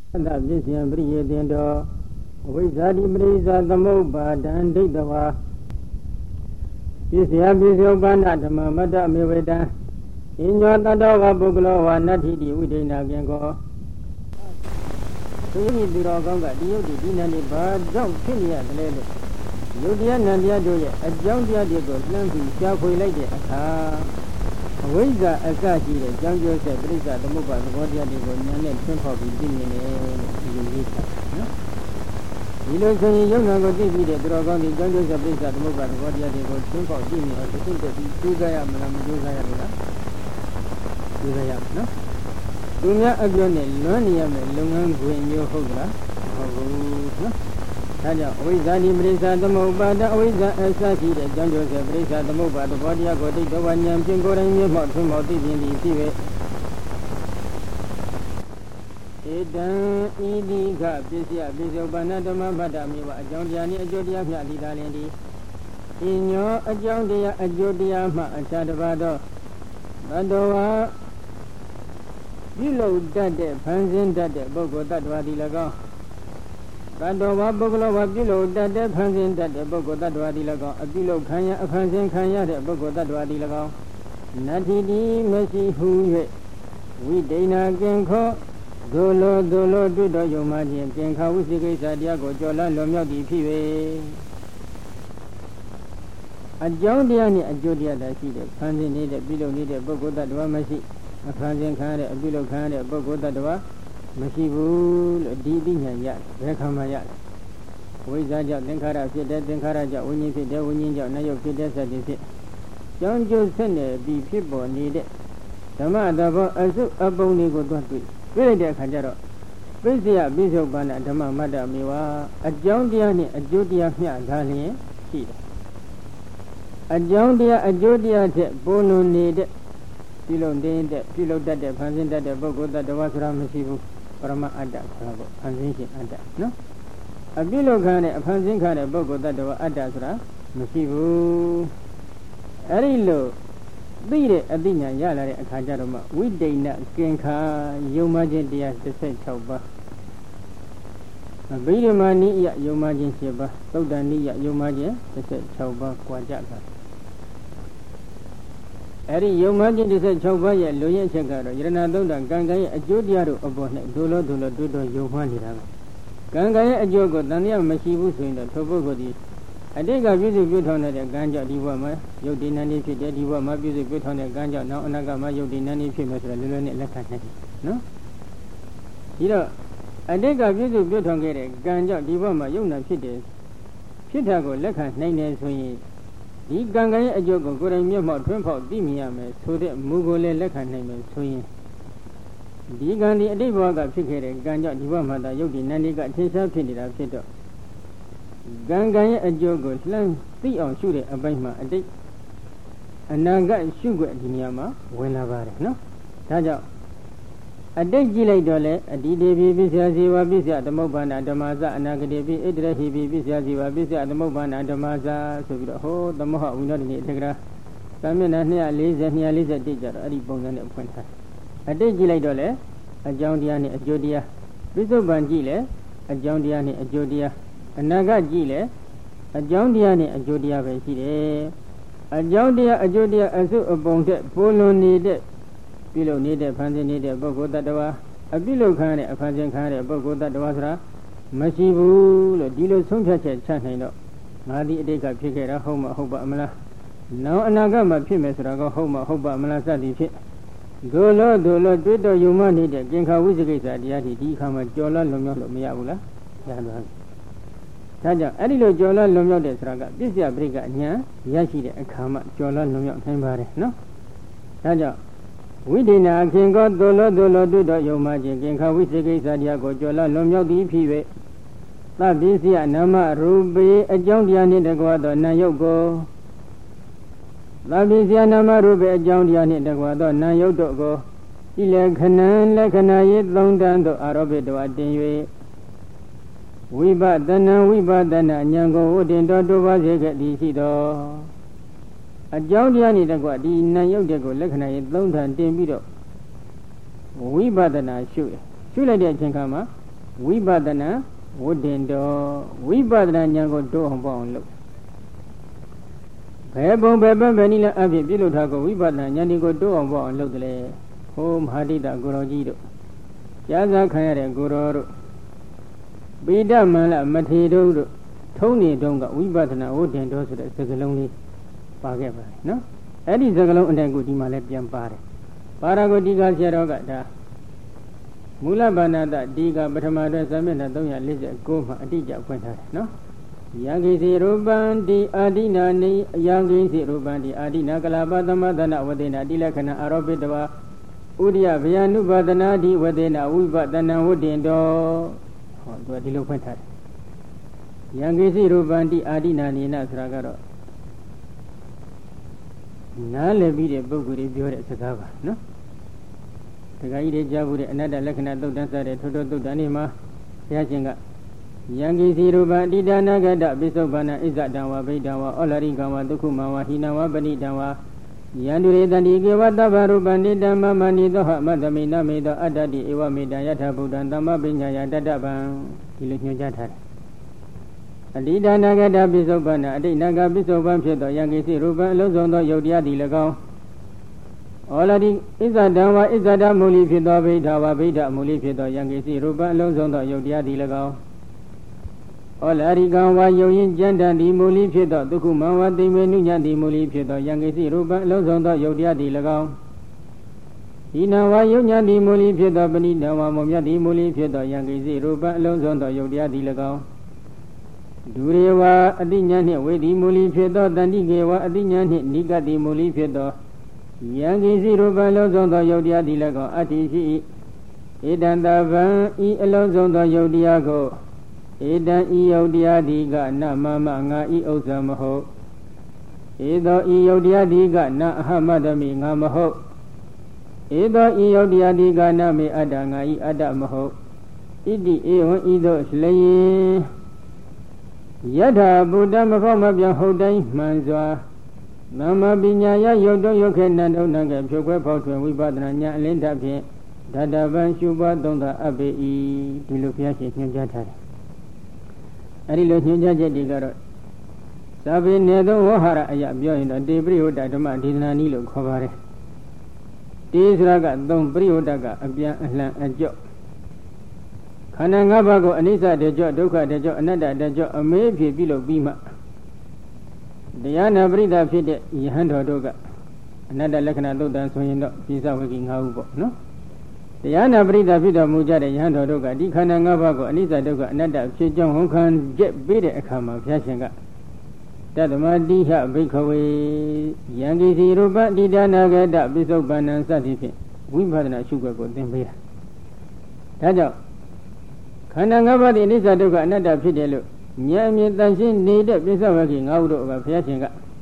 သပစ္စယံပရိယေတင်တောဝိဇ္ဇာတိပရိစ္ဆသမုပ္ပါဒံဒိဋ္ဌဝါပစ္စယပစ္စုပ္ပန္နဓမ္မမတ္တမေဝေတံဣညောတတ္တဝပုဂ္ဂလောဝါနတ္ထိတိဝိဒိဏကင်ကောသူဤသူတော်ကောင်းကဒီယုတ်ဒီနန္ဒီဘာကြောင့်ဖြစ်နေရတယ်လို့ယုတ်တရားနန္တရားတို့ရဲ့အကြောင်းတရားတွေကိုလှမ်းပြီးရှားဖွေလိုက်တဲ့အခါအဝိဇ္ဇာအစရှိတဲ့ကြောင်းကျိုးဆက်ပရိစ္ဆသမုပ္ပါသဘောတရားတွေကိုဉာဏ်နဲ့သင်ဖော်ပြီးသိမြင်တယ်လို့ဒီလိုရေးထားနော်ဒီလိုဆိုရင်ယုံနာကိုသိပြီးတဲ့သူတော်ကောင်းဒီကြောင်းကျိုးဆက်ပရိစ္ဆသမုပ္ပါသဘောတရားတွေကိုသင်ဖော်သိမြင်အောင်သိတဲ့ပြီးကျိုးစားရမလားမကျိုးစားရဘူးလားကျိုးစားရနော်သူများအပြောနဲ့လွမ်းနေရမယ်လုပ်ငန်းခွင်မျိုးဟုတ်လားဟုတ်ဘူးနော်ဒါကြောင့်အဝိဇ္ဇာတိပရိစ္ဆသမုပ္ပါဒအဝိဇ္ဇာအစရှိတဲ့ကြောင်းကျိုးဆက်ပရိစ္ဆသမုပ္ပါသဘောတရားကိုသိတော်ဝဉာဏ်ဖြင့်ကိုယ်တိုင်မျက်မှောက်ထွန်းမောက်သိခြင်းသည်ရှိပဲဧတံဤတိကပစ္စယပစ္စုပ္ပန္နဓမ္မပတ္တမေဝအကြောင်းတရားနှင့်အကျိုးတရားမျှလိတာလင်သည်ဣညောအကြောင်းတရားအကျိုးတရားမှအခြားတစ်ပါးသောဘဒ္ဒဝါပြုလုပ်တတ်တဲ့ဖန်ဆင်းတတ်တဲ့ပုဂ္ဂိုလ်တ attva သည်၎င်းဘဒ္ဒဝါပုဂ္ဂလောဝပြုလုပ်တတ်တဲ့ဖန်ဆင်းတတ်တဲ့ပုဂ္ဂိုလ်တ attva သည်၎င်းအပြုလုပ်ခံရအဖန်ဆင်းခံရတဲ့ပုဂ္ဂိုလ်တ attva သည်၎င်းနတ္ထိတိမရှိဟု၍ဝိဒိဏကင်ခောဒုလိုတွေ့တော်ယုံမှခြင်းကင်ခဝိသိကိစ္စတရားကိုကြော်လန့်လွန်မြောက်သည်ဖြစ်၍အကြောင်းတရားနှင့်အကျိုးတရားသာရှိတဲ့ဖန်ဆင်းနေတဲ့ပြုလုပ်နေတဲ့ပုဂ္ဂိုလ်တ attva မရှိအဖန်ဆင်းခံရတဲ့အပြုလုပ်ခံရတဲ့ပုဂ္ဂိုလ်တ attva မရှိဘူးလို့ဒီသိဉာဏ်ရတယ်ဘယ်ခါမှရတယ်ဝိဇ္ဇာကြောင့်သင်္ခါရဖြစ်တဲ့သင်္ခါရကြောင့်ဝိညာဉ်ဖြစ်တဲ့ဝိညာဉ်ကြောင့်နာယုတ်ဖြစ်တဲ့စသည်ဖြစ်ကြောင်းကျိုးဆက်နေပြီးဖြစ်ပေါ်နေတဲ့ဓမ္မတဘောအစုအပုံတွေကိုတွေ့လိုက်တဲ့အခါကျတော့ပစ္စယပစ္စုပ္ပန္နဓမ္မမတ္တမေဝအကြောင်းတရားနဲ့အကျိုးတရားမျှထားလျင်ရှိတယ်အကြောင်းတရားအကျိုးတရားထက်ပိုလွန်နေတဲ့ပြုလုပ်နေတဲ့ပြုလုပ်တတ်တဲ့ဖန်ဆင်းတတ်တဲ့ပုဂ္ဂိုလ်တ attva ဆိုတာမရှိဘူးပရမအတ္တဆိုတာပေါ့ဖန်ဆင်းခြင်းအတ္တနော်အပြုလုပ်ခံတဲ့အဖန်ဆင်းခံတဲ့ပုဂ္ဂိုလ်တ attva အတ္တဆိုတာမရှိဘူးအဲ့ဒီလိုသိတဲ့အသိဉာဏ်ရလာတဲ့အခါကျတော့မှဝိဒိဏကင်္ခာယုံမှခြင်းတရား16ပါးဗိဓမာနိယယုံမှခြင်း7ပါးသုဒ္ဓနိယယုံမှခြင်း16ပါးကြွားကြတာအဲ့ဒီယုံမှခြင်း16ပါးရဲ့လူရင်းချက်ကတော့ယရဏသုဒ္ဓကံကံရဲ့အကျိုးတရားတို့အပေါ်နဲ့ဒုလောတွေ့တော့ယုံမှနေတာပဲကံကံရဲ့အကျိုးကိုတန်တရားမရှိဘူးဆိုရင်တော့ထိုပုဂ္ဂိုလ်ဒီအတိတ်ကပြည့်စုံပြုထောင်တဲ့ကံကြောင့်ဒီဘဝမှာယုတ်ဒီနန္ဒီဖြစ်တဲ့ဒီဘဝမှာပြည့်စုံပြုထောင်တဲ့ကံကြောင့်နောက်အနာဂတ်မှာယုတ်ဒီနန္ဒီဖြစ်မယ်ဆိုတော့လွယ်လွယ်နဲ့လက်ခံနိုင်တယ်နော်ဒီတော့အတိတ်ကပြည့်စုံပြုထောင်ခဲ့တဲ့ကံကြောင့်ဒီဘဝမှာယုတ်နာဖြစ်တယ်ဖြစ်တာကိုလက်ခံနိုင်တယ်ဆိုရင်ဒီကံကံရဲ့အကျိုးကိုကိုယ်တိုင်မျက်မှောက်ထွန်းဖောက်သိမြင်ရမယ်ဆိုတဲ့မူကိုလည်းလက်ခံနိုင်မယ်ဆိုရင်ဒီကံဒီအတိတ်ဘဝကဖြစ်ခဲ့တဲ့ကံကြောင့်ဒီဘဝမှာသာယုတ်ဒီနန္ဒီကအထင်ရှားဖြစ်နေတာဖြစ်တော့ကံရဲ့အကျိုးကိုလှမ်းသိအောင်ရှုတဲ့အပိုင်းမှာအတိတ်အနာဂတ်ရှုွက်ဒီနေရာမှာဝင်လာပါတယ်နော်ဒါကြောင့်အတိတ်ကြည့်လိုက်တော့လေအတိတေပိပစ္စယဇေဝပစ္စယသမုပ္ပါဏဓမ္မဇအနာဂတေပိဣတရဟိပိပစ္စယဇေဝပစ္စယသမုပ္ပါဏဓမ္မဇဆိုပြီးတော့ဟောသမဟဝိနောဒိနေအထက်ကရာသာမျက်နှာ240 241ကြတော့အဲ့ဒီပုံစံနဲ့ဖွင့်ထားအတိတ်ကြည့်လိုက်တော့လေအကြောင်းတရားနဲ့အကျိုးတရားပစ္စုပန်ကြည့်လေအကြောင်းတရားနဲ့အကျိုးတရားအနာဂတ်ကြည့်လေအကြောင်းတရားနဲ့အကျိုးတရားပဲရှိတယ်အကြောင်းတရားအကျိုးတရားအစုအပုံတဲ့ပိုလွန်နေတဲ့ပြုလုပ်နေတဲ့ဖန်ဆင်းနေတဲ့ပုဂ္ဂိုလ်တ attva အပြုလုပ်ခံတဲ့အဖန်ဆင်းခံတဲ့ပုဂ္ဂိုလ်တ attva ဆိုတာမရှိဘူးလို့ဒီလိုဆုံးဖြတ်ချက်ချနိုင်တော့ငါဒီအတိတ်ကဖြစ်ခဲ့တာဟုတ်မဟုတ်ပါမလားနောက်အနာဂတ်မှာဖြစ်မယ်ဆိုတာကဟုတ်မဟုတ်ပါမလားစသည်ဖြစ်ဒုလောတွေ့တော့ယုံမှနေတဲ့ကင်္ခဝိသိကိစ္စတရားဒီအခါမှာကြော်လွန်မြောက်လို့မရဘူးလားရသွားပြီဒါကြောင့်အဲ့ဒီလိုကြော်လွန်မြောက်တဲ့ဆိုတာကပစ္စယပရိက္ခအဉာဏ်ရရှိတဲ့အခါမှကြော်လွန်မြောက်နိုင်ပါတယ်နော်ဒါကြောင့်ဝိဒိဏခင်ကောဒုလောတွေ့တော့ယုံမှခြင်းကင်္ခဝိသိကိစ္စတရားကိုကြော်လွန်မြောက်သည်ဖြစ်၍သဗ္ဗိစီယနာမရူပေအကြောင်းတရားနှင့်တကွာသောနာယုတ်ကိုသဗ္ဗိစီယနာမရူပေအကြောင်းတရားနှင့်တကွာသောနာယုတ်တို့ကိုဤလက္ခဏာလက္ခဏာ၏သုံးတန်းသောအာရောပိတဝတင်၍ဝိပဿနာဉာဏ်ကိုဥဒင်တော်တိုးပါစေခဲ့သည်ရှိသောအကြောင်းတရားနှင့်တကွဒီနာယုတ်တဲ့ကိုလက္ခဏာ၏သုံးတန်းတင်ပြီးတော့ဝိပဿနာရှုလိုက်တဲ့အချိန်ခါမှာဝိပဿနာဝတ္တင်တော်ဝိပဿနာဉာဏ်ကိုတိုးအောင်ပေါ့အောင်လုပ်ဘယ်ပုံဘယ်ပန်းဘယ်နည်းလဲအဖြစ်ပြုလုပ်ထားကိုဝိပဿနာဉာဏ်ဒီကိုတိုးအောင်ပေါ့အောင်လုပ်တယ်လေဟိုမဟာတိတကိုရောကြီးတို့ကြားစားခံရတဲ့ကိုရောတို့ပိဋကမန္လမထေတို့ထုံးနေတုန်းကဝိပဿနာဝတ္တင်တော်ဆိုတဲ့စကားလုံးလေးပါခဲ့ပါတယ်နော်အဲ့ဒီစကားလုံးအတိုင်းကိုဒီမှာလည်းပြန်ပါတယ်ပါရဂုတိကဆရာတော်ကဒါမူလဘာနာတဒီကပထမအတွက်ဇမျက်နှာ349မှာအတိအကျဖွင့်ထားတယ်နော်ယံကိစီရူပံတိအာဒိနာနိယံကိစီရူပံတိအာဒိနာကလပသမသနာဝတေနာတိလက္ခဏာအာရောပိတဝဥရိယဗျာနုပါဒနာတိဝတေနာဝိပဿနာဝတ္တင်တော်ဟောသူကဒီလိုဖွင့်ထားတယ်ယံကိစီရူပံတိအာဒိနာနိနဆိုတာကတော့နားလည်ပြီးတဲ့ပုဂ္ဂိုလ်တွေပြောတဲ့စကားပါနော်တခါကြီးတွေကြားဘူးတဲ့အနတ္တလက္ခဏာသုတ်တန်းစတဲ့ထို့သုတ်တန်းនេះမှာဘုရားရှင်ကယံကိစီရူပံအတိဒါနဂတပိစုပ္ပန္နဣဇတံဝဗိဒံဝဩလရိကံဝဒုက္ခမံဝဟိနံဝပဏိတံဝယန္တုရေတန္တိကေဝတဗ္ဗရူပံနိတံမမနိသောဟမတ္တမိနမေသောအတ္တတိဧဝမေတံယထာဘုဒ္ဓံသမ္မပညာယတတ္တဗံဒီလိုညွှန်ကြားထားတယ်အတိဒါနဂတပိစုပ္ပန္နအတိနာဂပိစုပ္ပန်ဖြစ်သောယံကိစီရူပံအလုံးစုံသောယုတ်တရားသည်၎င်းဩလရိဣဇဒံဝဣဇဒမူလိဖြစ်သောဗိဓာဝဗိဓမူလိဖြစ်သောယံကိစီရူပံအလုံးစုံသောယုတ်တရားသည်၎င်းဩလရိကံဝယုံရင်ကျမ်းတန်ဒီမူလိဖြစ်သောဒုက္ခမံဝသိမေနုညတိမူလိဖြစ်သောယံကိစီရူပံအလုံးစုံသောယုတ်တရားသည်၎င်းဤနံဝယုံညာတိမူလိဖြစ်သောပဏိတံဝမောမြတ်တိမူလိဖြစ်သောယံကိစီရူပံအလုံးစုံသောယုတ်တရားသည်၎င်းဒုရေဝအတိညာနှင့်ဝေတိမူလိဖြစ်သောတန္တိကေဝအတိညာနှင့်နိကတိမူလိဖြစ်သောယံကိစီရူပံလုံးစုံသောယုတ်တရားသည်၎င်းအတ္တိရှိဧတံတဗံဤအလုံးစုံသောယုတ်တရားကိုဧတံဤယုတ်တရားသည်ကနမမငါဤဥစ္စာမဟုတ်ဧသောဤယုတ်တရားသည်ကနအဟမတမိငါမဟုတ်ဧသောဤယုတ်တရားသည်ကနမေအတ္တငါဤအတ္တမဟုတ်ဣတိဧဝံဤသို့လျင်ယထာဘုဒ္ဓမဖောက်မပြောင်းဟုတ်တိုင်းမှန်စွာသမ္မာပညာယယုတ်တုယုတ်ခေနန္တုနံကဖြုတ်ခွဲဖောက်ထွင်ဝိပဿနာဉာဏ်အလင်းတဖြင့်ဓတ္တပံရှုပွားသုံးသာအပ်ပေ၏ဒီလိုဘုရားရှင်ညွှန်ကြားထားတယ်အဲဒီလိုညွှန်ကြားချက်တွေကတော့သာပေနေသောဝဟရအယပြောရင်တော့တေပရိဟောတဓမ္မဒေသနာနည်းလို့ခေါ်ပါတယ်တေဆိုတာကသုံးပရိဟောတကအပြန်အလှန်အကြော့ခန္ဓာ၅ပါးကိုအနိစ္စတကြော့ဒုက္ခတကြော့အနတ္တတကြော့အမေးဖြစ်ပြီးလို့ပြီးမှတရားနာပရိသတ်ဖြစ်တဲ့ယဟန်တော်တို့ကအနတ္တလက္ခဏာသုတ်တန်ဆိုရင်တော့ပိဿဝဂီ၅ခုပေါ့နော်တရားနာပရိသတ်ဖြစ်တော်မူကြတဲ့ယဟန်တော်တို့ကဒီခန္ဓာ၅ပါးကိုအနိစ္စဒုက္ခအနတ္တဖြစ်ကြောင်းဝန်ခံချက်ပေးတဲ့အခါမှာဘုရားရှင်ကတတမတိဟဘိက္ခဝေယံကိစီရူပတိဒါနာဂတပိစုပ္ပန္နံစသည်ဖြင့်ဝိပဿနာရှုွက်ကိုသင်ပေးတာဒါကြောင့်ခန္ဓာ၅ပါးဒီအနိစ္စဒုက္ခအနတ္တဖြစ်တယ်လို့ဉာဏ်မြင်တန်ရှင်းနေတဲ့ပိဿဝဂီ၅ခုတို့ကဘုရားရှင်က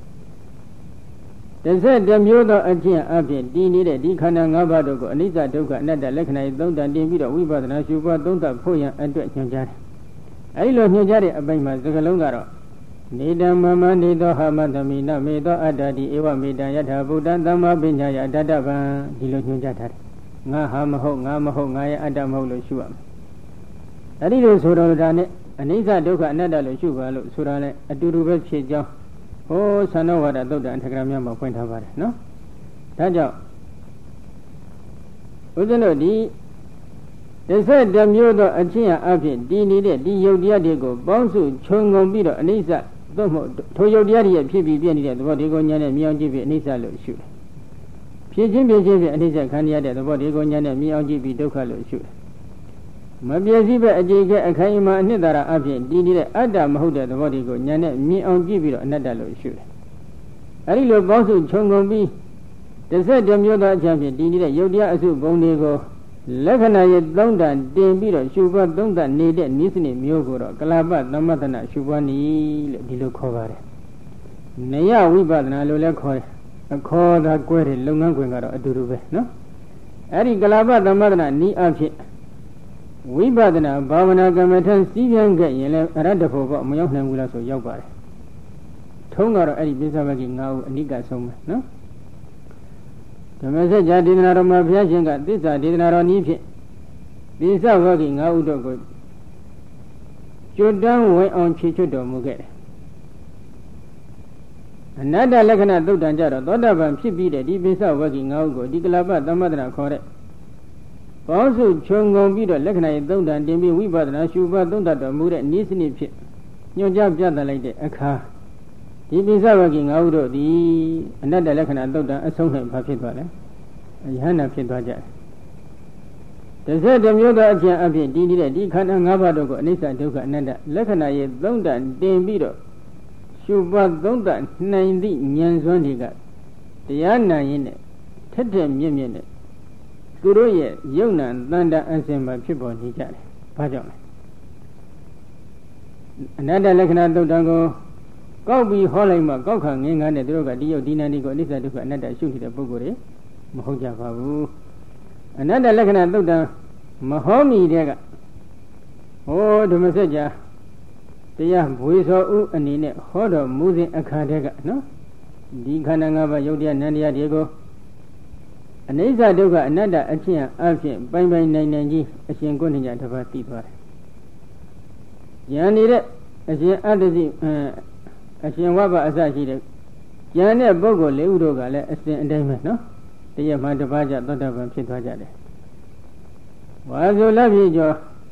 တစ်မျိုးသောအကျင့်အပြင်တည်နေတဲ့ဒီခန္ဓာ၅ပါးတို့ကိုအနိစ္စဒုက္ခအနတ္တလက္ခဏာတွေသုံးတန်တင်ပြီးတော့ဝိပဿနာရှုပွားသုံးသပ်ဖို့ရန်အတွက်ညွှန်ကြားတယ်။အဲဒီလိုညွှန်ကြားတဲ့အပိုင်းမှာစကားလုံးကတော့နေတံမမနေသောဟမသမိနမေသောအတ္တတိဧဝမေတံယထာဘုဒ္ဓံသမ္မာပညာယတတ္တဗံဒီလိုညွှန်ကြားထားတယ်။ငါဟာမဟုတ်ငါမဟုတ်ငါရဲ့အတ္တမဟုတ်လို့ရှုရမယ်။အဲဒီလိုဆိုတော့ဒါနဲ့အနိစ္စဒုက္ခအနတ္တလို့ရှုပါလို့ဆိုတာနဲ့အတူတူပဲဖြစ်ကြောင်းဟောသန္နဝါဒသုတ်တံအထက်ကရာများမှာဖွင့်ထားပါတယ်နော်ဒါကြောင့်ဦးဇင်းတို့ဒီတစ်မျိုးသောအချင်းအဖြစ်တည်နေတဲ့ဒီယုတ်တရားတွေကိုပေါင်းစုခြုံငုံပြီးတော့အနိစ္စသို့မဟုတ်ထိုယုတ်တရားတွေဖြစ်ပြီးပြည့်နေတဲ့သဘောဒီကိုညာနဲ့မြင်အောင်ကြည့်ပြီးအနိစ္စလို့ရှုတယ်ဖြစ်ချင်းဖြစ်ချင်းအနိစ္စခံရတဲ့သဘောဒီကိုညာနဲ့မြင်အောင်ကြည့်ပြီးဒုက္ခလို့ရှုတယ်မပြည့်စည်ပဲအကြိတ်ကအခိုင်အမာအနှစ်သာရအဖြစ်တည်နေတဲ့အတ္တမဟုတ်တဲ့သဘောတွေကိုဉာဏ်နဲ့မြင်အောင်ကြည့်ပြီးတော့အနတ္တလို့ရှုတယ်။အဲဒီလိုပေါင်းစုခြုံငုံပြီးတစ်မျိုးသောအချက်ဖြင့်တည်နေတဲ့ယုတ်တရားအစုပုံတွေကိုလက္ခဏာရဲ့သုံးတန်တင်ပြီးတော့ရှုပွားသုံးသပ်နေတဲ့နိစ္စနစ်မျိုးကိုတော့ကလပသမတနာရှုပွားနည်းလို့ဒီလိုခေါ်ပါတယ်။နယဝိပဿနာလို့လည်းခေါ်တယ်။အခေါ်သာကွဲတဲ့လုပ်ငန်းခွင်ကတော့အတူတူပဲနော်။အဲဒီကလပသမတနာနည်းအဖြစ်ဝိပဿနာဘာဝနာကမ္မထံစီးပြန်ခဲ့ရင်လည်းအရတ္တဖို့ပေါ့မရောက်နိုင်ဘူးလားဆိုရောက်ပါတယ်ထုံးကတော့အဲ့ဒီပိဿဝဂီ၅ခုအနိကဆုံးပဲနော်ဓမ္မစကြာဒေသနာတော်မှာဘုရားရှင်ကသစ္စာဒေသနာတော်နည်းဖြင့်ပိဿဝဂီ၅ခုတို့ကိုကျွတ်တန်းဝင်အောင်ခြေချွတ်တော်မူခဲ့တယ်အနတ္တလက္ခဏာသုတ်တံကြတော့သောတာပန်ဖြစ်ပြီးတဲ့ဒီပိဿဝဂ္ဂိ၅ခုကိုဒီကလပသမ္မတနာခေါ်တဲ့ပေါင်းစုခြုံငုံပြီးတော့လက္ခဏာရဲ့သုံးတန်တင်ပြီးဝိပဿနာရှုပါသုံးတတ်တော်မူတဲ့ဤစနစ်ဖြစ်ညွှန်ကြားပြသလိုက်တဲ့အခါဒီပိဿဝဂ္ဂိ၅ခုတို့သည်အနတ္တလက္ခဏာသုတ်တံအဆုံး၌ဘာဖြစ်သွားလဲယဟန္တာဖြစ်သွားကြတယ်တစ်ဆက်တစ်မျိုးသောအကျင့်အဖြစ်ဒီနေတဲ့ဒီခန္ဓာ၅ပါးတို့ကိုအနိစ္စဒုက္ခအနတ္တလက္ခဏာရဲ့သုံးတန်တင်ပြီးတော့ရှုပါသုံးတန်နိုင်သည့်ဉာဏ်စွမ်းတွေကတရားနာရင်းနဲ့ထက်ထက်မြင့်မြင့်နဲ့သူတို့ရဲ့ယုံနာတန်တာအစဉ်မှာဖြစ်ပေါ်နေကြတယ်။ဘာကြောင့်လဲ။အနတ္တလက္ခဏာသုတ်တံကိုကောက်ပြီးဟောလိုက်မှကောက်ခါငင်းငါနဲ့သူတို့ကဒီယုတ်ဒီနန္ဒီကိုအနိစ္စဒုက္ခအနတ္တရှုနေတဲ့ပုဂ္ဂိုလ်တွေမဟုတ်ကြပါဘူး။အနတ္တလက္ခဏာသုတ်တံမဟောမီတဲ့ကဟောဓမ္မစကြာတရားဘွေစောဥအနေနဲ့ဟောတော်မူစဉ်အခါတည်းကနော်ဒီခန္ဓာ၅ပါးယုတ်တရားနန္တရားတွေကိုအနိစ္စဒုက္ခအနတ္တအချင်းအဖြစ်ပိုင်ပိုင်နိုင်နိုင်ကြီးအရှင်ကိုယ်ဉာဏ်တစ်ပါးသိသွားတယ်။ဉာဏ်နေတဲ့အရှင်အတ္တစီအရှင်ဝဘအစရှိတဲ့ဉာဏ်နဲ့ပုဂ္ဂိုလ်၄ဦးတို့ကလည်းအစဉ်အတိုင်းပဲနော်တရက်မှတစ်ပါးကြသောတာပန်ဖြစ်သွားကြတယ်။ဝါဆိုလက်ပြကျော်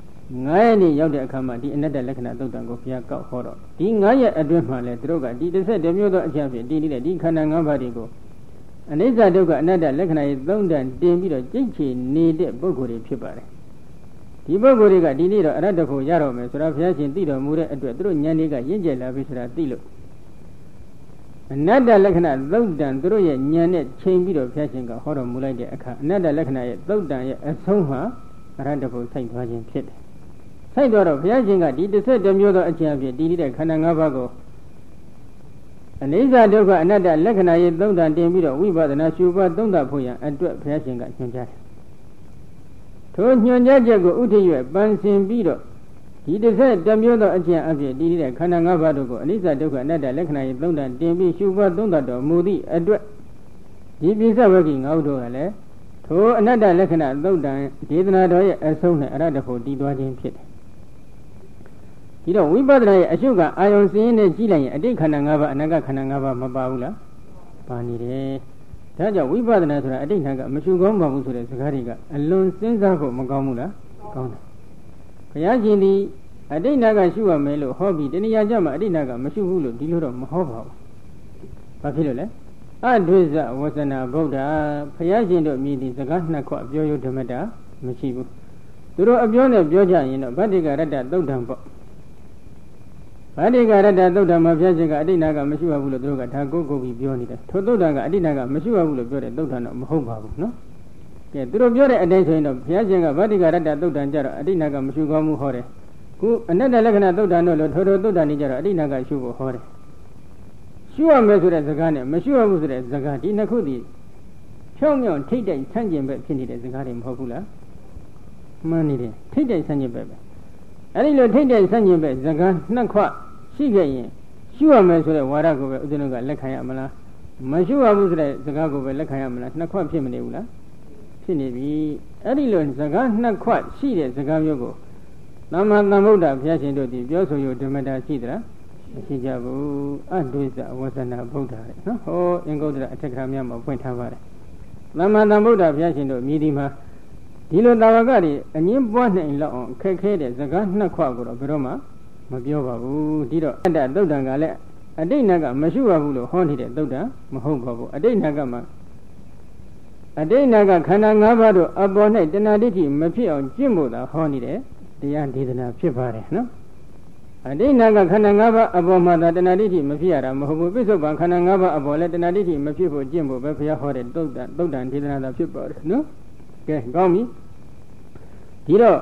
9ရက်နေ့ရောက်တဲ့အခါမှာဒီအနတ္တလက္ခဏာသုတ်တံကိုဘုရားကောက်ဟောတော့ဒီ9ရက်အတွင်းမှာလဲသူတို့ကဒီတစ်ဆက်တမျိုးသောအချက်ဖြင့်တည်နေတဲ့ဒီခန္ဓာ၅ပါးတွေကိုအနိစ္စဒုက္ခအနတ္တလက္ခဏာရဲ့သုံးတန်တင်ပြီးတော့ကြိတ်ချေနေတဲ့ပုဂ္ဂိုလ်တွေဖြစ်ပါတယ်ဒီပုဂ္ဂိုလ်တွေကဒီနေ့တော့အရတ္တဖို့ရတော့မယ်ဆိုတော့ဘုရားရှင်သိတော်မူတဲ့အတွက်သူတို့ဉာဏ်တွေကရင့်ကျက်လာပြီဆိုတာသိလို့အနတ္တလက္ခဏာသုတ်တံသူတို့ရဲ့ဉာဏ်နဲ့ချိန်ပြီးတော့ဘုရားရှင်ကဟောတော်မူလိုက်တဲ့အခါအနတ္တလက္ခဏာရဲ့သုတ်တံရဲ့အဆုံးမှာအရတ္တဖို့ဆိုင်သွားခြင်းဖြစ်တယ်ဆိုင်တော့ဘုရားရှင်ကဒီတစ်ဆက်တစ်မျိုးသောအကျင့်အဖြစ်တည်နေတဲ့ခန္ဓာ၅ပါးကိုအနိစ္စဒုက္ခအနတ္တလက္ခဏာရဲ့သုံးတန်တင်ပြီးတော့ဝိပဿနာရှုပါသုံးသပ်ဖို့ရန်အတွက်ဘုရားရှင်ကညွှန်ကြားတယ်။ထိုညွှန်ကြားချက်ကိုဥထိရွယ်ပန်းဆင်ပြီးတော့ဒီတစ်ဆက်တစ်မျိုးသောအကျင့်အဖြစ်တည်နေတဲ့ခန္ဓာ၅ပါးတို့ကိုအနိစ္စဒုက္ခအနတ္တလက္ခဏာရဲ့သုံးတန်တင်ပြီးရှုပါသုံးသပ်တော်မူသည့်အတွက်ဒီပိဿဝဂ္ဂိ၅ခုတို့ကလည်းထိုအနတ္တလက္ခဏာသုံးတန်ဒေသနာတော်ရဲ့အဆုံးနဲ့အရတ္တဖို့တည်သွားခြင်းဖြစ်တယ်ဒီတော့ဝိပဿနာရဲ့အရှုကအာယုံစင်းနဲ့ကြည့်လိုက်ရင်အတိတ်ခန္ဓာ၅ပါးအနာဂတ်ခန္ဓာ၅ပါးမပါဘူးလားပါနေတယ်ဒါကြောင့်ဝိပဿနာဆိုတာအတိတ်ကမရှုကောင်းပါဘူးဆိုတဲ့စကားတွေကအလွန်စဉ်းစားဖို့မကောင်းဘူးလားကောင်းတယ်ဘုရားရှင်ဒီအတိတ်ကရှုရမယ်လို့ဟောပြီးတဏှာကြမှာအတိတ်ကမရှုဘူးလို့ဒီလိုတော့မဟောပါဘူးဘာဖြစ်လို့လဲအဒွိဇဝဆနာဗုဒ္ဓဘုရားရှင်တို့မြည်သည့်စကားနှစ်ခွပြောရုံဓမ္မတာမရှိဘူးသူတို့အပြောနဲ့ပြောကြရင်တော့ဗတ္တိကရတ္တသုတ်တံပေါ့ဗတ္တိကရတ္တသုတ်တံမှာဘုရားရှင်ကအတိတ်ကမရှိဘူးလို့သူတို့ကဒါကိုပြီးပြောနေတယ်ထိုသုတ်တံကအတိတ်ကမရှိဘူးလို့ပြောတဲ့သုတ်တံတော့မဟုတ်ပါဘူးနော်ကဲသူတို့ပြောတဲ့အတိုင်းဆိုရင်တော့ဘုရားရှင်ကဗတ္တိကရတ္တသုတ်တံကြတော့အတိတ်ကမရှိကောင်းမှုဟောတယ်ခုအနတ္တလက္ခဏာသုတ်တံတို့လို့ထိုသုတ်တံနေကြတော့အတိတ်ကရှုဖို့ဟောတယ်ရှုရမယ်ဆိုတဲ့စကားနဲ့မရှုရဘူးဆိုတဲ့စကားဒီနှစ်ခုဒီဖြောင်းမြောင်းထိတ်တိုက်ဆန့်ကျင်ဘက်ဖြစ်နေတဲ့စကားတွေမဟုတ်ဘူးလားမှန်နေတယ်ထိတ်တိုက်ဆန့်ကျင်ဘက်ပဲအဲ့ဒီလိုထိတ်တိုက်ဆန့်ကျင်ဘက်စကားနှစ်ခွရှိခဲ့ရင်ရှုရမယ်ဆိုတဲ့ဝါဒကိုပဲဥဒ္ဒနကလက်ခံရမလားမရှုရဘူးဆိုတဲ့စကားကိုပဲလက်ခံရမလားနှစ်ခွဖြစ်မနေဘူးလားဖြစ်နေပြီအဲ့ဒီလိုစကားနှစ်ခွရှိတဲ့စကားမျိုးကိုသမ္မာသမ္ဗုဒ္ဓဘုရားရှင်တို့ဒီပြောဆိုရဓမ္မတာရှိသလားမရှိကြဘူးအဒွိဇဝဆနာဗုဒ္ဓတဲ့နော်ဟောအင်္ဂုတ္တရအထက်ကရာများမှာဖွင့်ထားပါတယ်သမ္မာသမ္ဗုဒ္ဓဘုရားရှင်တို့မြည်ဒီမှာဒီလိုတာဝကတွေအငင်းပွားနိုင်လောက်အောင်ခက်ခဲတဲ့စကားနှစ်ခွကိုတော့ဘယ်တော့မှမပြောပါဘူးဒီတော့အတ္တသုတ်တံကလည်းအတိတ်ကမရှိပါဘူးလို့ဟောနေတဲ့သုတ်တံမဟုတ်ပါဘူးအတိတ်ကမှအတိတ်ကခန္ဓာ၅ပါးတို့အပေါ်၌တဏှာဒိဋ္ဌိမဖြစ်အောင်ကျင့်ဖို့သာဟောနေတဲ့တရားဒေသနာဖြစ်ပါတယ်နော်အတိတ်ကခန္ဓာ၅ပါးအပေါ်မှာသာတဏှာဒိဋ္ဌိမဖြစ်ရတာမဟုတ်ဘူးပိဿုပန်ခန္ဓာ၅ပါးအပေါ်လည်းတဏှာဒိဋ္ဌိမဖြစ်ဖို့ကျင့်ဖို့ပဲဘုရားဟောတဲ့သုတ်တံဒေသနာသာဖြစ်ပါတယ်နော်ကဲကောင်းပြီဒီတော့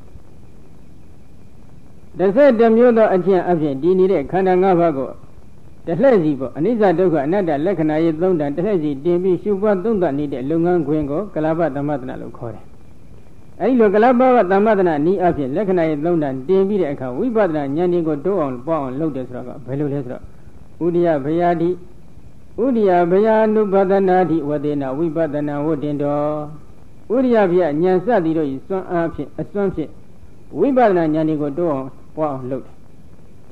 တစ်ဆက်တစ်မျိုးသောအကျင့်အဖြစ်တည်နေတဲ့ခန္ဓာ၅ပါးကိုတစ်လှည့်စီပေါ့အနိစ္စဒုက္ခအနတ္တလက္ခဏာရဲ့သုံးတန်တစ်လှည့်စီတင်ပြီးရှုပွားသုံးသပ်နေတဲ့လုပ်ငန်းခွင်ကိုကလပသမတနာလို့ခေါ်တယ်အဲဒီလိုကလပသမတနာနည်းအဖြစ်လက္ခဏာရဲ့သုံးတန်တင်ပြီးတဲ့အခါဝိပဿနာဉာဏ်ကြီးကိုတိုးအောင်ပွားအောင်လုပ်တယ်ဆိုတော့ဘယ်လိုလဲဆိုတော့ဥဒိယဘယတိဥဒိယဘယ ानु ပဒနာတိဝတေနဝိပဿနာဝတ္တင်တော်ဥဒိယဘယဉာဏ်စသည်တို့ဤစွမ်းအားဖြင့်အစွမ်းဖြင့်ဝိပဿနာဉာဏ်ကြီးကိုတိုးအောင်ပွားအောင်လုပ်တယ်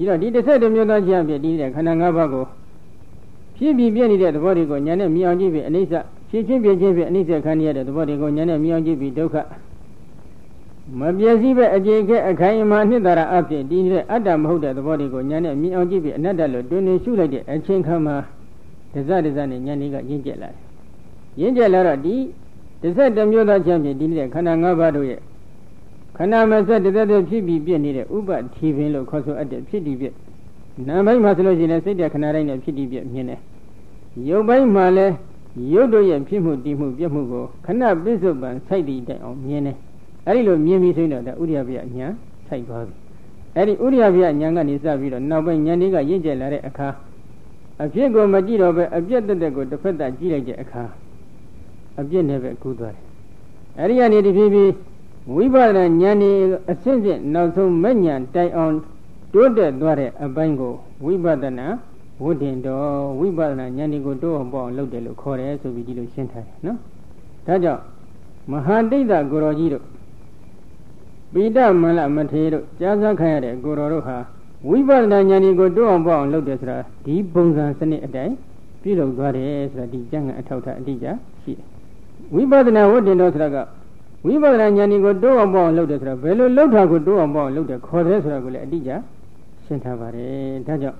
ဒီတော့ဒီတစ်ဆက်တစ်မျိုးသားခြင်းဖြစ်တည်တဲ့ခန္ဓာ၅ပါးကိုဖြစ်ပြီးပြည့်နေတဲ့သဘောတွေကိုဉာဏ်နဲ့မြင်အောင်ကြည့်ပြီးအနိစ္စဖြစ်ချင်းပြည့်ချင်းဖြစ်အနိစ္စခံရတဲ့သဘောတွေကိုဉာဏ်နဲ့မြင်အောင်ကြည့်ပြီးဒုက္ခမပြည့်စည်ပဲအကျေခဲအခိုင်အမာနှစ်သာရအဖြစ်တည်နေတဲ့အတ္တမဟုတ်တဲ့သဘောတွေကိုဉာဏ်နဲ့မြင်အောင်ကြည့်ပြီးအနတ္တလို့တွင်တွင်ရှုလိုက်တဲ့အချင်းခါမှာဒဇဒဇနဲ့ဉာဏ်လေးကရင့်ကျက်လာတယ်ရင့်ကျက်လာတော့ဒီတစ်ဆက်တစ်မျိုးသားခြင်းဖြစ်တည်နေတဲ့ခန္ဓာ၅ပါးတို့ရဲ့ခန္ဓာမဆက်တစ်သက်သက်ဖြစ်ပြီးပြည့်နေတဲ့ဥပထီပင်လို့ခေါ်ဆိုအပ်တဲ့ဖြစ်တည်ပြည့်နာမ်ပိုင်းမှာဆိုလို့ရှိရင်စိတ်တဲ့ခန္ဓာတိုင်းနဲ့ဖြစ်တည်ပြည့်မြင်တယ်ရုပ်ပိုင်းမှာလည်းရုပ်တို့ရဲ့ဖြစ်မှုတည်မှုပြည့်မှုကိုခဏပြစ္ဆုတ်ပံစိုက်တည်တိုင်အောင်မြင်တယ်အဲ့ဒီလိုမြင်ပြီးဆိုရင်တော့ဥရိယပြဉာဏ်စိုက်သွားပြီအဲ့ဒီဥရိယပြဉာဏ်ကနေစပြီးတော့နောက်ပိုင်းဉာဏ်လေးကရင့်ကျက်လာတဲ့အခါအဖြစ်ကိုမကြည့်တော့ပဲအပြည့်တက်တက်ကိုတစ်ဖက်သက်ကြည့်လိုက်တဲ့အခါအပြည့်နဲ့ပဲကူးသွားတယ်အဲ့ဒီကနေတဖြည်းဖြည်းဝိပဿနာဉာဏ်ဤအစစ်စစ်နောက်ဆုံးမဉဏ်တိုင်အောင်တိုးတက်သွားတဲ့အပိုင်းကိုဝိပဿနာဝိတ္တင်တော်ဝိပဿနာဉာဏ်ဤကိုတိုးအောင်ပေါ့အောင်လုပ်တယ်လို့ခေါ်တယ်ဆိုပြီးဒီလိုရှင်းထားတယ်နော်ဒါကြောင့်မဟာတိတ်္တကိုရောကြီးတို့ပိဋမလမထေရတို့ကြားစားခံရတဲ့ကိုရောတို့ဟာဝိပဿနာဉာဏ်ဤကိုတိုးအောင်ပေါ့အောင်လုပ်တယ်ဆိုတာဒီပုံစံစနစ်အတိုင်းပြုလုပ်သွားတယ်ဆိုတာဒီကျမ်းဂန်အထောက်အထားအတိအကျရှိတယ်ဝိပဿနာဝိတ္တင်တော်ဆိုတာကဝိပဿနာဉာဏ်ဤကိုတိုးအောင်ပေါ့အောင်လုပ်တယ်ဆိုတာဘယ်လိုလုပ်တာကိုတိုးအောင်ပေါ့အောင်လုပ်တယ်ခေါ်တယ်ဆိုတာကိုလည်းအတိအကျရှင်းထားပါတယ်ဒါကြောင့်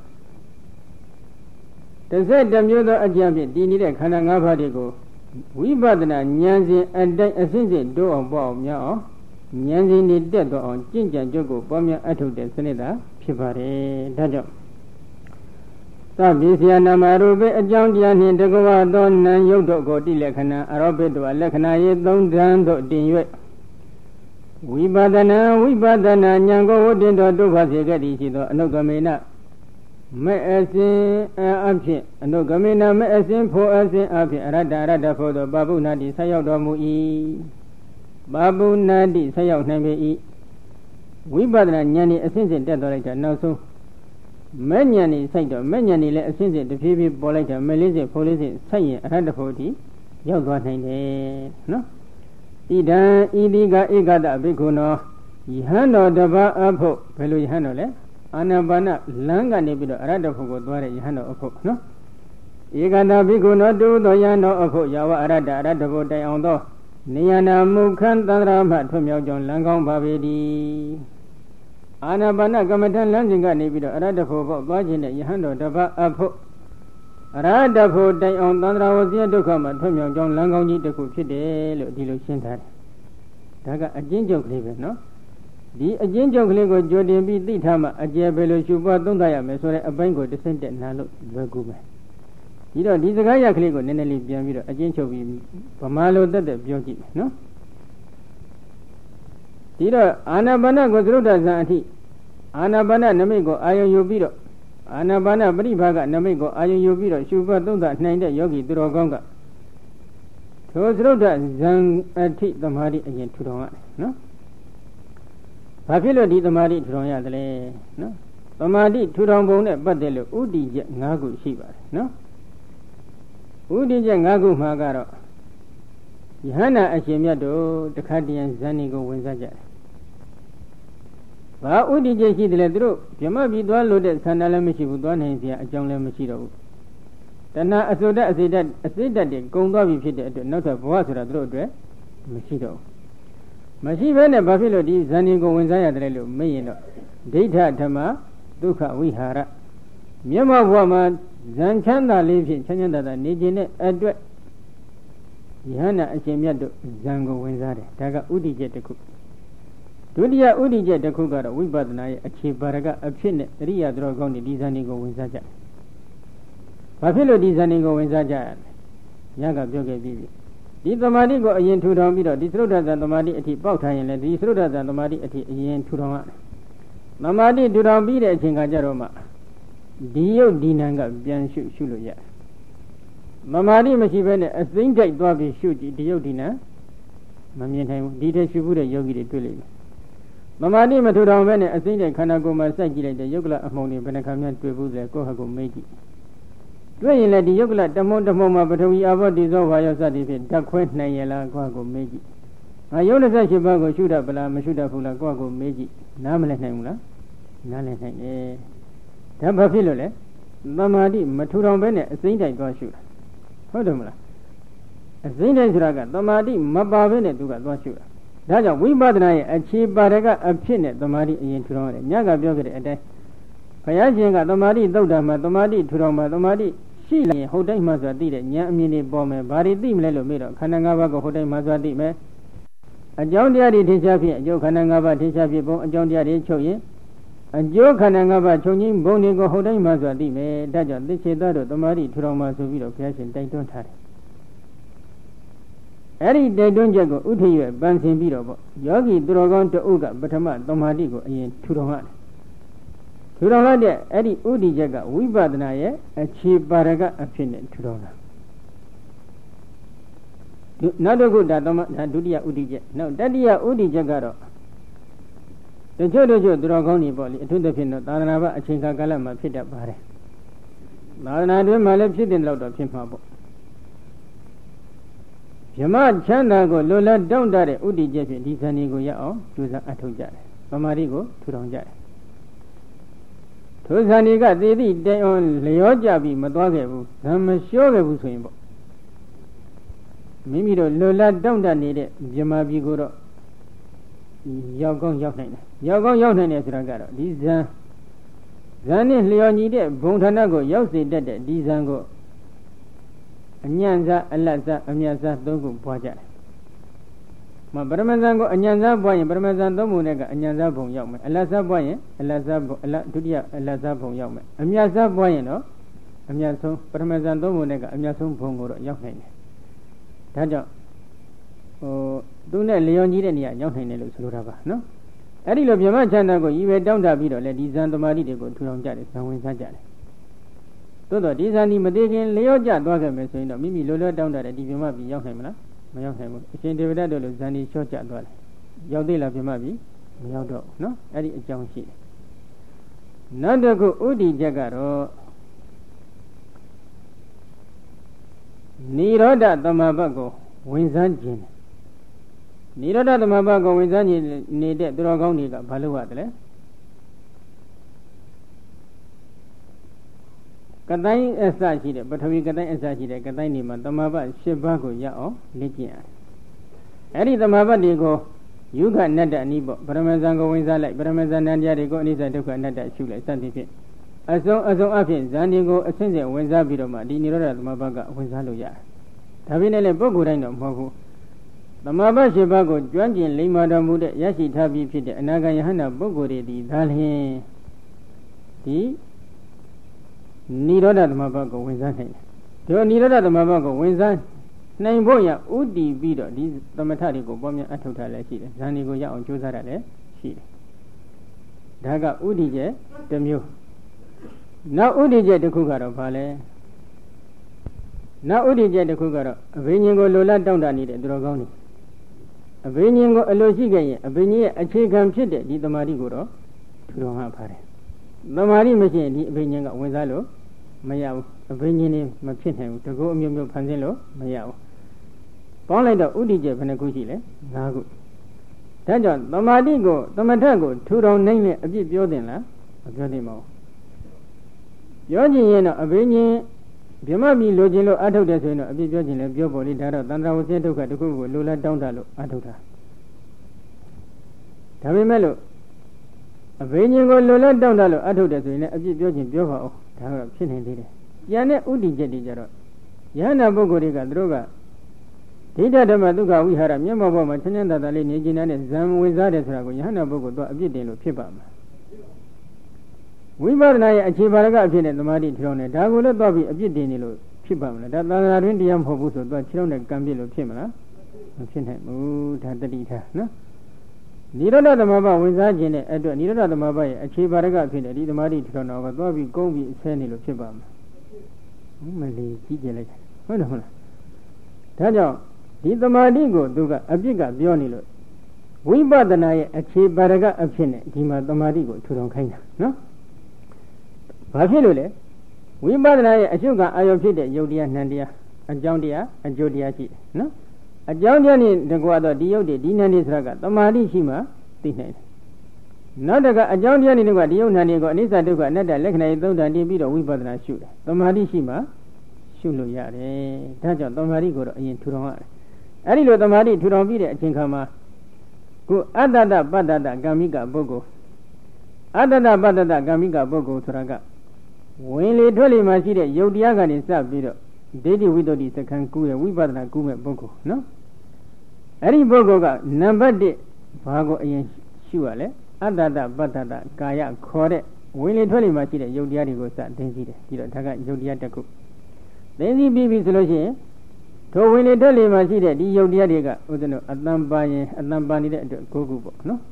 တစ်ဆက်တစ်မျိုးသောအကျင့်ဖြင့်တည်နေတဲ့ခန္ဓာ၅ပါးတွေကိုဝိပဿနာဉာဏ်စဉ်အတိုင်းအစစ်စစ်တိုးအောင်ပေါ့အောင်များအောင်ဉာဏ်စဉ်တွေတက်တော့အောင်ကျင့်ကြံကြုတ်ကိုပွားများအထုတ်တဲ့စနစ်သာဖြစ်ပါတယ်ဒါကြောင့်သဗ္ဗေဆရာနာမရူပေအကြောင်းတရားနှင့်တကဝသောနာယုတ်တို့ကိုတိလက္ခဏာအရောပိတောလက္ခဏာရေသုံးတန်းတို့တင်၍ဝိပဿနာဉာဏ်ကိုဝတ္တင်တော်ဒုက္ခစေခဲ့သည်ရှိသောအနုဂမေနမဲ့အစဉ်အဖြစ်အနုဂမေနမဲ့အစဉ်ဖို့အစဉ်အဖြစ်အရတ္တဖို့သောပပုဏ္ဏတိဆက်ရောက်တော်မူ၏ပပုဏ္ဏတိဆက်ရောက်နိုင်ပေ၏ဝိပဿနာဉာဏ်ဤအစဉ်စဉ်တက်တော်လိုက်တာနောက်ဆုံးမဲ့ဉာဏ်ဤစိုက်တော့မဲ့ဉာဏ်ဤလည်းအစဉ်စဉ်တဖြည်းဖြည်းပေါ်လိုက်တာမဲ့လေးစဉ်ဖို့လေးစဉ်စိုက်ရင်အရတ္တဖို့တိရောက်သွားနိုင်တယ်နော်ဣဒံဣတိကဧကတဘိက္ခုနောယဟန်တော်တပါးအဖို့ဘယ်လိုယဟန်တော်လဲအာနာပါနလမ်းကနေပြီးတော့အရတ္တဖို့ကိုသွားတဲ့ယဟန်တော်အဖို့နော်ဧကတဘိက္ခုနောတူသောယဟန်တော်အဖို့ယာဝအရတ္တဖို့တိုင်အောင်သောနေယနာမုခံသန္တရာမထွမြောက်ကြောင်းလမ်းကောင်းပါပေသည်အာနာပါနကမ္မထလမ်းစဉ်ကနေပြီးတော့အရတ္တဖို့ပေါ့သွားခြင်းနဲ့ယဟန်တော်တပါးအဖို့အရဟတဖို့တိုင်အောင်သန္တရာဝဇ္ဇဒုက္ခမှာထွမြောက်ကြောင်းလမ်းကောင်းကြီးတစ်ခုဖြစ်တယ်လို့ဒီလိုရှင်းထားတယ်ဒါကအကျဉ်းချုပ်ကလေးပဲနော်ဒီအကျဉ်းချုပ်ကလေးကိုကြိုတင်ပြီးသိထားမှအကျယ်ပဲလို့ရှုပွားသုံးသပ်ရမယ်ဆိုတဲ့အပိုင်းကိုတစ်ဆင့်တက်နာလို့လွယ်ကူမယ်ဒီတော့ဒီစကားရကလေးကိုနည်းနည်းလေးပြန်ပြီးတော့အကျဉ်းချုပ်ပြီးဗမာလိုတက်တက်ပြောကြည့်မယ်နော်ဒီတော့အာနာပါနကိုသရုဒ္ဒဇံအထိအာနာပါနနမိတ်ကိုအာယုံယူပြီးတော့အာနာပါနပရိภาကနမိတ်ကိုအာယုံယူပြီးတော့ရှုပွားသုံးသပ်နိုင်တဲ့ယောဂီသူတော်ကောင်းကထိုသရုဒ္ဒဇံအထိသမာဓိအရင်ထူထောင်ရတယ်နော်ဘာဖြစ်လို့ဒီသမာဓိထူထောင်ရသလဲနော်သမာဓိထူထောင်ပုံနဲ့ပတ်သက်လို့ဥဒိချက်၅ခုရှိပါတယ်နော်ဥဒိချက်၅ခုမှာကတော့ယဟန္တာအရှင်မြတ်တို့တခါတည်းဇန်နေကိုဝင်စားကြတယ်ဘာဥဒိချက်ရှိတယ်လဲသူတို့ဗြဟ္မပြည်သွားလို့တဲ့ဆန္ဒလည်းမရှိဘူးသွားနိုင်စရာအကြောင်းလည်းမရှိတော့ဘူးတဏှာအစုဒ္ဒအစေတတ်တွေကုံသွားပြီဖြစ်တဲ့အတွက်နောက်ထပ်ဘဝဆိုတာသူတို့အတွက်မရှိတော့ဘူးမရှိဘဲနဲ့ဘာဖြစ်လို့ဒီဇန်နေကိုဝင်စားရတယ်လို့မေးရင်တော့ဒိဋ္ဌဓမ္မဒုက္ခဝိဟာရမျက်မှောက်ဘဝမှာဇန်ချမ်းသာလေးဖြင့်ချမ်းသာနေခြင်းနဲ့အတွက်ယဟန္တာအရှင်မြတ်တို့ဇန်ကိုဝင်စားတယ်ဒါကဥဒိချက်တစ်ခုဒုတိယဥဒိချက်တစ်ခုကတော့ဝိပဿနာရဲ့အခြေပါရကအဖြစ်နဲ့အရိယာတော်ကောင်းတွေဒီဇန်နေကိုဝင်စားကြတယ်ဘာဖြစ်လို့ဒီဇန်နေကိုဝင်စားကြရလဲညကပြောခဲ့ပြီးဒီသမာဓိကိုအရင်ထူထောင်ပြီးတော့ဒီသရုဒ္ဒဇံသမာဓိအထိပေါက်ထားရင်လည်းဒီသရုဒ္ဒဇံသမာဓိအထိအရင်ထူထောင်ရတယ်သမာဓိထူထောင်ပြီးတဲ့အချိန်ကကြတော့မှဒီယုတ်ဒီနံကပြန်ရှုလို့ရတယ်သမာဓိမရှိဘဲနဲ့အသိဉ္စိတ်သွားပြီးရှုကြည့်ဒီယုတ်ဒီနံမမြင်နိုင်ဘူးဒီထက်ရှုဖို့တဲ့ယောဂီတွေတွေ့လိမ့်မယ်သမာဓိမထူထောင်ဘဲနဲ့အသိဉ္စိတ်ခန္ဓာကိုယ်မှာစိုက်ကြည့်လိုက်တဲ့ယုတ်ကလအမှုန်တွေဘယ်နှခါမှတွေ့ဘူးလဲကိုယ့်ဟာကိုယ်မေးကြည့်တွေ့ရင်လည်းဒီယုတ်ကလတမုံမှာပထဝီအာဘောတိဇောဝါယောစသည်ဖြင့်ဓာတ်ခွဲနိုင်ရလားကိုယ့်ဟာကိုယ်မေးကြည့်ငါယုတ်28ပါးကိုရှုတတ်ပလားမရှုတတ်ဘူးလားကိုယ့်ဟာကိုယ်မေးကြည့်နားမလည်နိုင်ဘူးလားနားလည်နိုင်တယ်ဒါဘာဖြစ်လို့လဲသမာဓိမထူထောင်ပဲနဲ့အစိမ့်တိုင်းသွားရှုတာဟုတ်တယ်မလားအစိမ့်တိုင်းဆိုတာကသမာဓိမပါပဲနဲ့သူကသွားရှုတာဒါကြောင့်ဝိပဿနာရဲ့အခြေပါရကအဖြစ်နဲ့သမာဓိအရင်ထူထောင်ရတယ်ညကပြောခဲ့တဲ့အတိုင်းဘုရားရှင်ကသမာဓိသုတ်တာမှာသမာဓိထူထောင်မှာသမာဓိရှိရင်ဟုတ်တိုင်းမှဆိုတာသိတဲ့ဉာဏ်အမြင်တွေပေါ်မယ်ဘာတွေသိမလဲလို့မေးတော့ခန္ဓာ၅ပါးကိုဟုတ်တိုင်းမှဆိုတာသိမယ်အကြောင်းတရားတွေထင်ရှားဖြစ်အကျိုးခန္ဓာ၅ပါးထင်ရှားဖြစ်ပုံအကြောင်းတရားတွေချုပ်ရင်အကျိုးခန္ဓာ၅ပါးချုပ်ငင်းဘုံတွေကိုဟုတ်တိုင်းမှဆိုတာသိမယ်ဒါကြောင့်သိစေသားတို့သမာဓိထူထောင်မှာဆိုပြီးတော့ဘုရားရှင်တိုက်တွန်းထားတယ်အဲ့ဒီတိုက်တွန်းချက်ကိုဥထိရွယ်ပန်းဆင်ပြီးတော့ပေါ့ယောဂီသူတော်ကောင်းတအုပ်ကပထမသမာဓိကိုအရင်ထူထောင်ရတယ်ထူထောင်လိုက်တဲ့အဲ့ဒီဥဒိချက်ကဝိပဿနာရဲ့အခြေပါရကအဖြစ်နဲ့ထူထောင်တာနောက်တစ်ခုဒါဒုတိယဥဒိချက်နောက်တတိယဥဒိချက်ကတော့တချို့သူတော်ကောင်းတွေပေါ့လေအထူးသဖြင့်တော့သာသနာ့ဘအချိန်ကာလမှာဖြစ်တတ်ပါတယ်သာသနာတွင်မှလည်းဖြစ်တဲ့လောက်တော့ဖြစ်မှာပေါ့ယမချမ်းသာကိုလိုလားတောင့်တတဲ့ဥဒိချက်ဖြင့်ဒီဇန်ဒီကိုရအောင်ကြိုးစားအထောက်ကြတယ်သမာဓိကိုထူထောင်ကြတယ်ထိုဇန်ဒီကသေသည့်တိုင်အောင်လျောကြပြီးမသွားခဲ့ဘူးဇံမလျှောခဲ့ဘူးဆိုရင်ပေါ့မိမိတို့လိုလားတောင့်တနေတဲ့မြမပြည်ကိုတော့ရောက်ကောင်းရောက်နိုင်တယ်ရောက်ကောင်းရောက်နိုင်တယ်ဆိုတာကတော့ဒီဇန်နဲ့လျောညီတဲ့ဘုံဌာနကိုရောက်စေတတ်တဲ့ဒီဇန်ကိုအညံစားအလတ်စားအမြတ်စားသုံးခုပွားကြတယ်။ပရမဇန်ကိုအညံစားပွားရင်ပရမဇန်သုံးခုနဲ့ကအညံစားဘုံရောက်မယ်။အလတ်စားပွားရင်အလတ်စားဘုံဒုတိယအလတ်စားဘုံရောက်မယ်။အမြတ်စားပွားရင်တော့အမြတ်ဆုံးပရမဇန်သုံးခုနဲ့ကအမြတ်ဆုံးဘုံကိုတော့ရောက်နိုင်တယ်။ဒါကြောင့်သူနဲ့လျော်ကြီးတဲ့နေရာရောက်နိုင်တယ်လို့ဆိုလိုတာပါနော်။အဲ့ဒီလိုဗြဟ္မချန္တာကိုရည်ပဲတောင်းတပြီးတော့လေဒီဇန်သမာဓိတွေကိုထူထောင်ကြတယ်ဇံဝင်စားကြတယ်သို့တော့ဒီဇန်ဒီမသေးခင်လျော့ကျသွားခဲ့မယ်ဆိုရင်တော့မိမိလိုလိုတောင်းတတဲ့ဒီဗြဟ္မပြည်ရောက်နိုင်မလားမရောက်နိုင်ဘူးအရှင်ဒေဝဒတ်တို့လိုဇန်ဒီလျော့ကျသွားတယ်ရောက်သေးလားဗြဟ္မပြည်မရောက်တော့ဘူးနော်အဲ့ဒီအကြောင်းရှိတယ်နောက်တစ်ခုဥဒိချက်ကတော့နိရောဓသမဘတ်ကိုဝင်စားခြင်းနိရောဓသမဘတ်ကိုဝင်စားခြင်းနေတဲ့သူတော်ကောင်းတွေကဘာလို့ရတယ်လဲကတိုင်းအစရှိတဲ့ပထဝီကတိုင်းအစရှိတဲ့ကတိုင်းနေမှာသမဘတ်၈ပါးကိုရအောင်လေ့ကျင့်ရတယ်အဲ့ဒီသမဘတ်တွေကိုယုခနတ္တအနိပေါ့ပရမဇန်ကိုဝင်စားလိုက်ပရမဇန်တရားတွေကိုအနိစ္စဒုက္ခအနတ္တရှုလိုက်စသဖြင့်အစုံအဖြစ်ဇန်ဒီကိုအစဉ်စဉ်ဝင်စားပြီးတော့မှဒီနိရောဓသမဘတ်ကဝင်စားလို့ရတယ်ဒါပေမဲ့လည်းပုဂ္ဂိုလ်တိုင်းတော့မဟုတ်ဘူးသမဘတ်၈ပါးကိုကျွမ်းကျင်လိမ္မာတော်မူတဲ့ရရှိထားပြီးဖြစ်တဲ့အနာဂတ်ယဟန္တာပုဂ္ဂိုလ်တွေဒီဒါလျှင်ဒီနိရောဓသမဘတ်ကိုဝင်စားနိုင်တယ်ဒီနိရောဓသမဘတ်ကိုဝင်စားနိုင်ဖို့ရဥတည်ပြီးတော့ဒီသမထတွေကိုပွားများအထောက်ထားလည်းရှိတယ်ဇန်ဒီကိုရအောင်ကြိုးစားတာလည်းရှိတယ်ဒါကဥတည်ချက်တစ်မျိုးနောက်ဥတည်ချက်တစ်ခုကတော့ဘာလဲနောက်ဥဒိချက်တစ်ခုကတော့အဘိညာဉ်ကိုလိုလားတောင့်တနေတဲ့သူတော်ကောင်းတွေအဘိညာဉ်ကိုအလိုရှိခဲ့ရင်အဘိညာဉ်ရဲ့အခြေခံဖြစ်တဲ့ဒီသမာဓိကိုတော့ထူထောင်ရပါတယ်သမာဓိမရှိရင်ဒီအဘိညာဉ်ကဝင်စားလို့မရဘူးအဘိညာဉ်နေမဖြစ်နိုင်ဘူးတကူအမျိုးမျိုးဖန်ဆင်းလို့မရဘူးပေါင်းလိုက်တော့ဥဒိချက်ဘယ်နှခုရှိလဲ၅ခုဒါကြောင့်သမာဓိကိုသမထကိုထူထောင်နိုင်တဲ့အပြစ်ပြောတင်လားမပြောသင့်ပါဘူးပြောချင်ရင်တော့အဘိညာဉ်ဗြဟ္မပြည်လိုချင်လို့အထုတ်တယ်ဆိုရင်တော့အပြစ်ပြောချင်လည်းပြောပေါ်လိဒါတော့တန္တရာဝဆင်းဒုက္ခတစ်ခုကိုလိုလားတောင်းတလို့အထုတ်တာဒါပေမဲ့လို့အဘိညာဉ်ကိုလိုလားတောင်းတလို့အထုတ်တယ်ဆိုရင်လည်းအပြစ်ပြောချင်ပြောပါဦးဒါတော့ဖြစ်နေသေးတယ်ကျန်တဲ့ဥဒိချက်တွေကြတော့ယဟနာပုဂ္ဂိုလ်တွေကသူတို့ကဒိဋ္ဌဓမ္မဒုက္ခဝိဟာရမျက်မှောက်ပေါ်မှာချမ်းချမ်းသာသာလေးနေကျင်တဲ့ဇံဝင်စားတယ်ဆိုတာကိုယဟနာပုဂ္ဂိုလ်တော့အပြစ်တင်လို့ဖြစ်ပါမှာဝိပဿနာရဲ့အခြေပါရကအဖြစ်နဲ့သမာဓိထထောင်တယ်ဒါကိုလည်းသွားပြီးအပြစ်တင်နေလို့ဖြစ်ပါမလားဒါသာသနာတွင်တရားမဟုတ်ဘူးဆိုတော့ခြေထောက်နဲ့ကံပြစ်လို့ဖြစ်မလားမဖြစ်နိုင်ဘူးဒါတတိထားနော်နိရောဓသမဘဝင်စားခြင်းနဲ့အတွက်နိရောဓသမဘရဲ့အခြေပါရကအဖြစ်နဲ့ဒီသမာဓိထထောင်တော့ကသွားပြီးကုန်းပြီးဆဲနေလို့ဖြစ်ပါမှာမလေးကြီးကြလိုက်ဟုတ်တယ်ဟုတ်လားဒါကြောင့်ဒီသမာဓိကိုသူကအပြစ်ကပြောနေလို့ဝိပဿနာရဲ့အခြေပါရကအဖြစ်နဲ့ဒီမှာသမာဓိကိုထူထောင်ခိုင်းတာနော်ဘာဖြစ်လို့လဲဝိပဿနာရဲ့အရှုခံအာရုံဖြစ်တဲ့ယုတ်တရားနံတရားအကြောင်းတရားအကျိုးတရားရှိတယ်နော်အကြောင်းတရားနဲ့တကွာတော့ဒီယုတ်တွေဒီနံတွေဆိုတာကသမာဓိရှိမှသိနိုင်တယ်နောက်တကအကြောင်းတရားတွေကဒီယုံနာတွေကိုအနိစ္စဒုက္ခအနတ္တလက္ခဏာသုံးဌာန်တင်ပြီးတော့ဝိပဿနာရှုတယ်သမာဓိရှိမှရှုလို့ရတယ်ဒါကြောင့်သမာဓိကိုတော့အရင်ထူထောင်ရတယ်အဲ့ဒီလိုသမာဓိထူထောင်ပြီးတဲ့အချိန်ခါမှာကိုအတ္တတပတ္တတကမ္မိကပုဂ္ဂိုလ်အတ္တတပတ္တတကမ္မိကပုဂ္ဂိုလ်ဆိုတာကဝင်လေထွက်လေမှာရှိတဲ့ယုတ်တရားကနေစပြီးတော့ဒိဋ္ဌိဝိတ္တုစက္ကံကူးရဝိပဿနာကူးမဲ့ပုဂ္ဂိုလ်နော်အဲ့ဒီပုဂ္ဂိုလ်ကနံပါတ်1ဘာကိုအရင်ရှုရလဲအတ္တတပတ္တတကာယခေါ်တဲ့ဝင်လေထွက်လေမှာရှိတဲ့ယုတ်တရားတွေကိုစသိသိတယ်ပြီးတော့ဒါကယုတ်တရားတစ်ခုသိသိပြီးပြီဆိုလို့ရှိရင်ထိုဝင်လေထွက်လေမှာရှိတဲ့ဒီယုတ်တရားတွေကဥဒ္ဒနောအတန်ပါရင်အတန်ပါနေတဲ့အတွက်9ခုပေါ့နော်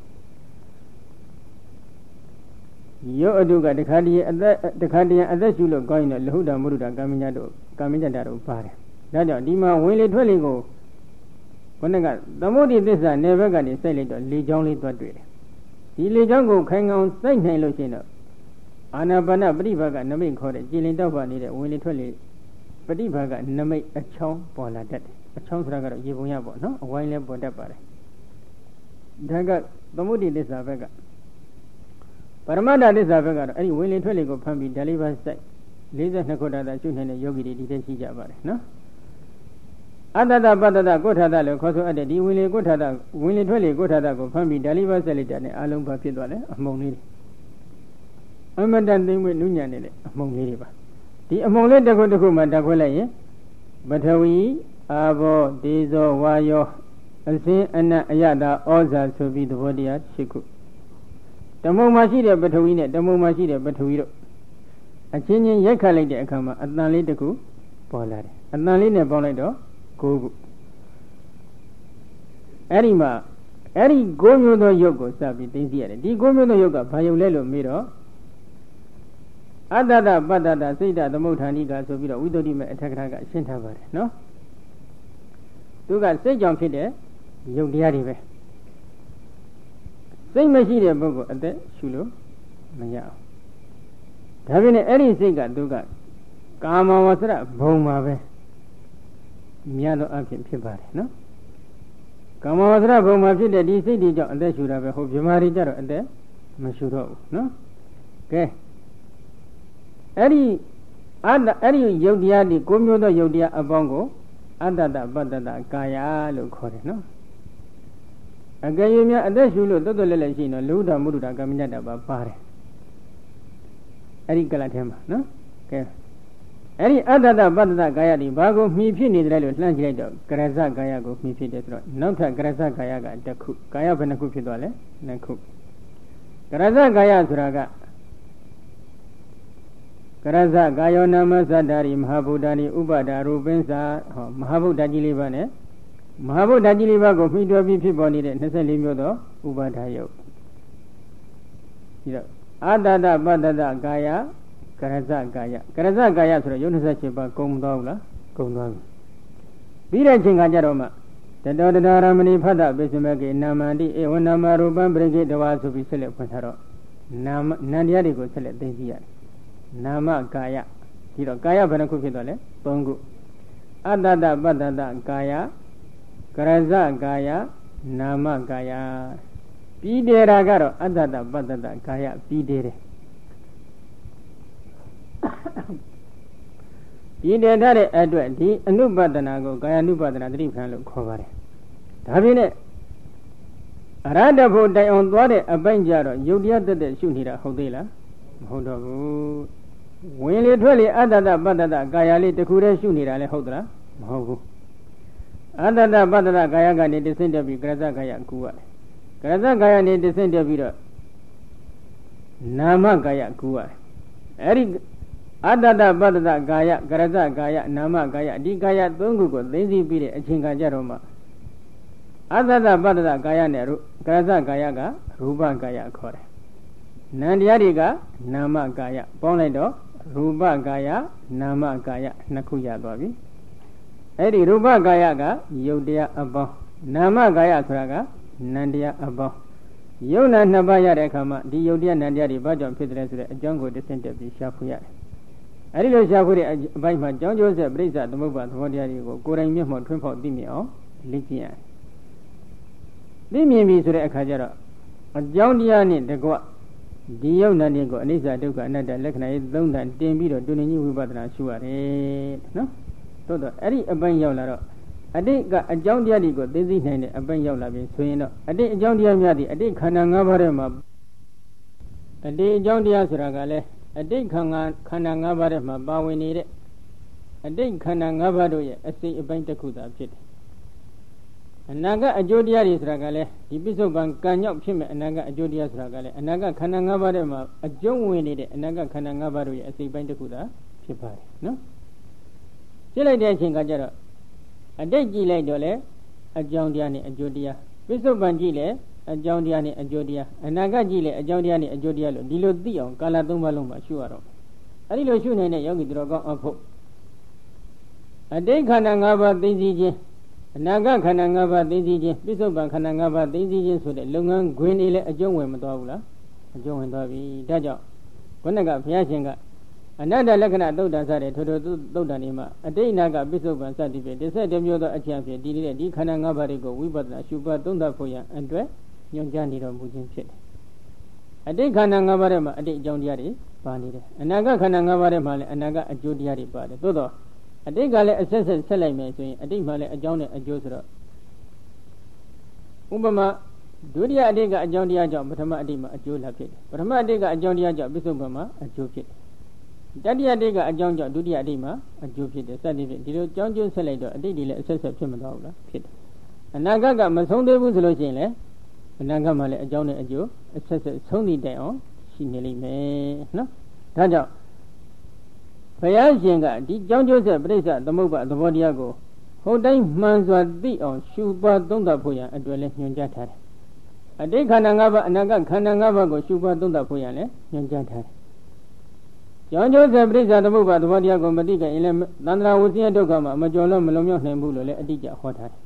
ယောအတုကတခါတည်းအသက်ရှုလို့ကောင်းရင်တော့လဟုတမုဒ္ဒတာကာမညတို့ကာမညတတို့ပါတယ်ဒါကြောင့်ဒီမှာဝင်လေထွက်လေကိုခொနကသမုဒိသစ္စာနယ်ဘက်ကနေစိုက်လိုက်တော့လေချောင်းလေးသွားတွေ့တယ်ဒီလေချောင်းကိုခိုင်အောင်စိုက်နိုင်လို့ရှိရင်တော့အာနာပါနပฏิဘာကနမိတ်ခေါ်တဲ့ကြည်လင်တောက်ပါနေတဲ့ဝင်လေထွက်လေပฏิဘာကနမိတ်အချောင်းပေါ်လာတတ်တယ်အချောင်းဆိုတာကတော့ရေပုံရပေါ့နော်အဝိုင်းလဲပေါ်တတ်ပါတယ်ဒါကသမုဒိသစ္စာဘက်ကပရမတ္ထသစ္စာဘက်ကတော့အဲ့ဒီဝင်လေထွက်လေကိုဖမ်းပြီးဓာလေးပါစိုက်42ခုတည်းရှုနေတဲ့ယောဂီတွေဒီတည်းရှိကြပါတယ်နော်အတ္တတပတ္တတကုဋ္ဌတလို့ခေါ်ဆိုအပ်တဲ့ဒီဝင်လေကုဋ္ဌတဝင်လေထွက်လေကုဋ္ဌတကိုဖမ်းပြီးဓာလေးပါစိုက်လိုက်တဲ့အာလုံးပါဖြစ်သွားတယ်အမှုံလေးတွေအမတန်သိမ့်ဝိနုညံ့နေတဲ့အမှုံလေးတွေပါဒီအမှုံလေးတစ်ခုတစ်ခုမှတက်ခွဲလိုက်ရင်ပထဝီအာဘောဒေဇောဝါယောအစင်းအနတ်အယတာဩဇာဆိုပြီးသဘောတရား၈ခုတမုံမှာရှိတဲ့ပထဝီနဲ့တမုံမှာရှိတဲ့ပထဝီတို့အချင်းချင်းရိုက်ခတ်လိုက်တဲ့အခါမှာအတန်လေးတစ်ခုပေါ်လာတယ်အတန်လေးနဲ့ပေါင်းလိုက်တော့9ခုအဲ့ဒီမှာအဲ့ဒီ9မျိုးသောယုတ်ကိုစပြီးသိသိရတယ်ဒီ9မျိုးသောယုတ်ကဘာယုတ်လဲလို့မေးတော့အတ္တတပတ္တတစိတ်တသမုဋ္ဌာနိကဆိုပြီးတော့ဝိသုဒ္ဓိမေအထက်ကထာကရှင်းထားပါတယ်နော်သူကစိတ်ကြောင့်ဖြစ်တဲ့ယုတ်တရားတွေပဲစိတ်မရှိတဲ့ပုဂ္ဂိုလ်အသက်ရှုလို့မရအောင်ဒါပြင်လည်းအဲ့ဒီစိတ်ကသူကကာမဝဆရဘုံမှာပဲမြတ်သောအဖြစ်ဖြစ်ပါတယ်နော်ကာမဝဆရဘုံမှာဖြစ်တဲ့ဒီစိတ်တွေကြောင့်အသက်ရှုတာပဲဟိုဗြဟ္မာတွေကြတော့အသက်မရှုတော့ဘူးနော်ကဲအဲ့ဒီယုတ်တရားဒီ9မျိုးသောယုတ်တရားအပေါင်းကိုအတ္တတပတ္တတကာယလို့ခေါ်တယ်နော်အကယ်၍များအသက်ရှုလို့တွတ်တွတ်လဲလဲရှိရင်တော့လူဒ္ဓမုဒ္ဒတာကာမညတ္တပါပါတယ်အဲ့ဒီကလတ်ထဲမှာနော်ကဲအဲ့ဒီအတ္တတပတ္တတကာယဒီဘာကိုမှီဖြစ်နေတယ်လို့လှမ်းကြည့်လိုက်တော့ကရဇကာယကိုမှီဖြစ်တယ်ဆိုတော့နောက်ထပ်ကရဇကာယကတစ်ခုကာယဘယ်နှခုဖြစ်သွားလဲနှစ်ခုကရဇကာယဆိုတာကကရဇကာယောနာမသတ္တာရိမဟာဗုဒ္ဓာနိဥပဒါရူပင်းစာဟောမဟာဗုဒ္ဓကြီးလေးပါနဲ့မဟာဗုဒ္ဓကြီးလေးပါးကိုမှီတော်ပြီးဖြစ်ပေါ်နေတဲ့24မျိုးသောဥပါဒယုတ်ဒီတော့အတ္တတပတ္တတကာယကရဇကာယဆိုတော့ယုတ်28ပါးကုန်သွားဘူးလားကုန်သွားပြီပြီးတဲ့ချိန်ကကြတော့မှတတောတတရမဏိဖတ္တပိစမေကေနာမန္တိဧဝနာမရူပံပရိကိတဝါဆိုပြီးဆက်လက်ဖွင့်ထားတော့နံတရားတွေကိုဆက်လက်သိသိရတယ်နာမကာယဒီတော့ကာယဘယ်နှခုဖြစ်သွားလဲ3ခုအတ္တတပတ္တတကာယကရဇကာယနာမကာယပြီးတယ်တာကတော့အတ္တတပတ္တတကာယပြီးတယ်ပြီးတယ်တဲ့အတွက်ဒီအနုပဒနာကိုကာယ ानु ပဒနာသတိပဋ္ဌာန်လို့ခေါ်ပါတယ်ဒါပြင်နဲ့အရဟတဖို့တိုင်အောင်သွားတဲ့အပိုင်းကြတော့ယုတ်တရားတက်တဲ့ရှုနေတာဟုတ်သေးလားမဟုတ်တော့ဘူးဝင်လေထွက်လေအတ္တတပတ္တတကာယလေးတစ်ခုတည်းရှုနေတာလည်းဟုတ်သလားမဟုတ်ဘူးအတ္တတပတ္တတကာယကနေတဆင့်တက်ပြီးကရဇကာယကူရတယ်ကရဇကာယနေတဆင့်တက်ပြီးတော့နာမကာယကူရတယ်အဲ့ဒီအတ္တတပတ္တတကာယကရဇကာယနာမကာယဒီကာယ3ခုကိုသိသိပြီးတဲ့အချိန်ခါကြတော့မှအတ္တတပတ္တတကာယနဲ့ကရဇကာယကရူပကာယခေါ်တယ်နံတရားတွေကနာမကာယပေါင်းလိုက်တော့ရူပကာယနာမကာယနှစ်ခုရသွားပြီအဲ့ဒီရူပကာယကယုတ်တရားအပေါင်းနာမကာယဆိုတာကနံတရားအပေါင်းယုတ်နာနှစ်ပါးရတဲ့အခါမှာဒီယုတ်တရားနံတရားတွေဘာကြောင့်ဖြစ်တယ်ဆိုတဲ့အကြောင်းကိုတစ်ဆင့်တက်ပြီးရှာဖွေရတယ်အဲ့ဒီလိုရှာဖွေတဲ့အပိုင်းမှာကြောင်းကျိုးဆက်ပြိဿသမုပ္ပါသဘောတရားတွေကိုကိုယ်တိုင်မျက်မှောက်ထွန်းဖောက်သိမြင်အောင်လေ့ကျင့်ရတယ်သိမြင်ပြီဆိုတဲ့အခါကျတော့အကြောင်းတရားနဲ့တကွဒီယုံနာနဲ့ကိုအနိစ္စဒုက္ခအနတ္တလက္ခဏာရေးသုံးသန်တင်ပြီးတော့တွင်တွင်ကြီးဝိပဿနာရှုရတယ်နော်သို့တော့အဲ့ဒီအပိုင်းရောက်လာတော့အတိတ်ကအကြောင်းတရားတွေကိုသိသိနိုင်တဲ့အပိုင်းရောက်လာပြီဆိုရင်တော့အတိတ်အကြောင်းတရားများသည့်အတိတ်ခန္ဓာ၅ပါးထဲမှာအတိတ်အကြောင်းတရားဆိုတာကလည်းအတိတ်ခန္ဓာ၅ပါးထဲမှာပါဝင်နေတဲ့အတိတ်ခန္ဓာ၅ပါးတို့ရဲ့အစိတ်အပိုင်းတစ်ခုသာဖြစ်တယ်အနာကအကျိုးတရားတွေဆိုတာကလည်းဒီပိဿုပံကံကြောင့်ဖြစ်မဲ့အနာကအကျိုးတရားဆိုတာကလည်းအနာကခန္ဓာ၅ပါးထဲမှာအကျုံးဝင်နေတဲ့အနာကခန္ဓာ၅ပါးတို့ရဲ့အစိတ်ပိုင်းတစ်ခုသာဖြစ်ပါတယ်နော်ကြည့်လိုက်တဲ့အချိန်ကကျတော့အတိတ်ကြည့်လိုက်တော့လေအကြောင်းတရားနဲ့အကျိုးတရားပိဿုပံကြည့်လေအကြောင်းတရားနဲ့အကျိုးတရားအနာကကြည့်လေအကြောင်းတရားနဲ့အကျိုးတရားလို့ဒီလိုသိအောင်ကာလ၃ပါးလုံးမှာရှုရတော့အဲဒီလိုရှုနိုင်တဲ့ယောဂီသူတော်ကောင်းအဖို့အတိတ်ခန္ဓာ၅ပါးသိသိချင်းအနာဂတ်ခန္ဓာ၅ပါးသိသိချင်းပိဿုပံခန္ဓာ၅ပါးသိသိချင်းဆိုတဲ့လုပ်ငန်းခွင်တွေလည်းအကျုံးဝင်မသွားဘူးလားအကျုံးဝင်သွားပြီဒါကြောင့်ခုနကဘုရားရှင်ကအနတ္တလက္ခဏာသုတ်တံစတဲ့ထိုသုတ်တံနေမှာအတိတ်နာကပိဿုပံစသည်ဖြင့်17မျိုးသောအကျင့်ဖြင့်ဒီဒီခန္ဓာ၅ပါးတွေကိုဝိပဿနာရှုပွားသုံးသပ်ဖို့ရန်အတွက်ညွှန်ကြားနေတော်မူခြင်းဖြစ်တယ်အတိတ်ခန္ဓာ၅ပါးထဲမှာအတိတ်အကြောင်းတရားတွေပါနေတယ်အနာဂတ်ခန္ဓာ၅ပါးထဲမှာလည်းအနာဂတ်အကျိုးတရားတွေပါတယ်သို့တော့အတိတ်ကလည်းအဆက်ဆက်လိုက်မယ်ဆိုရင်အတိတ်မှာလည်းအကြောင်းနဲ့အကျိုးဆိုတော့ဥပမာဒုတိယအတိတ်ကအကြောင်းတရားကြောင့်ပထမအတိတ်မှာအကျိုးလာဖြစ်တယ်ပထမအတိတ်ကအကြောင်းတရားကြောင့်ပိဿုပံမှာအကျိုးဖြစ်တယ်တတိယအတိတ်ကအကြောင်းကြောင့်ဒုတိယအတိတ်မှာအကျိုးဖြစ်တယ်စသည်ဖြင့်ဒီလိုကြောင်းကျိုးဆက်လိုက်တော့အတိတ်တွေလည်းအဆက်ဆက်ဖြစ်မသွားဘူးလားဖြစ်တယ်အနာဂတ်ကမဆုံးသေးဘူးဆိုလို့ရှိရင်လည်းအနာဂတ်မှာလည်းအကြောင်းနဲ့အကျိုးအဆက်ဆက်ဆုံးသည့်တိုင်အောင်ရှိနေလိမ့်မယ်နော်ဒါကြောင့်ဘုရားရှင်ကဒီကြောင်းကျိုးဆက်ပြိဿသမုပ္ပါသဘောတရားကိုဟုတ်တိုင်းမှန်စွာသိအောင်ရှုပွားသုံးသပ်ဖို့ရန်အတွက်လည်းညွှန်ကြားထားတယ်အတိတ်ခန္ဓာ၅ပါးအနာဂတ်ခန္ဓာ၅ပါးကိုရှုပွားသုံးသပ်ဖို့ရန်လည်းညွှန်ကြားထားတယ်ကြောင်းကျိုးဆက်ပြိဿသမုပ္ပါသဘောတရားကိုမသိခင်လည်းသန္တရာဝဆင်းရဲဒုက္ခမှာမကြော်လို့မလုံမြောက်နိုင်ဘူးလို့လည်းအတိအကျဟောထားတယ်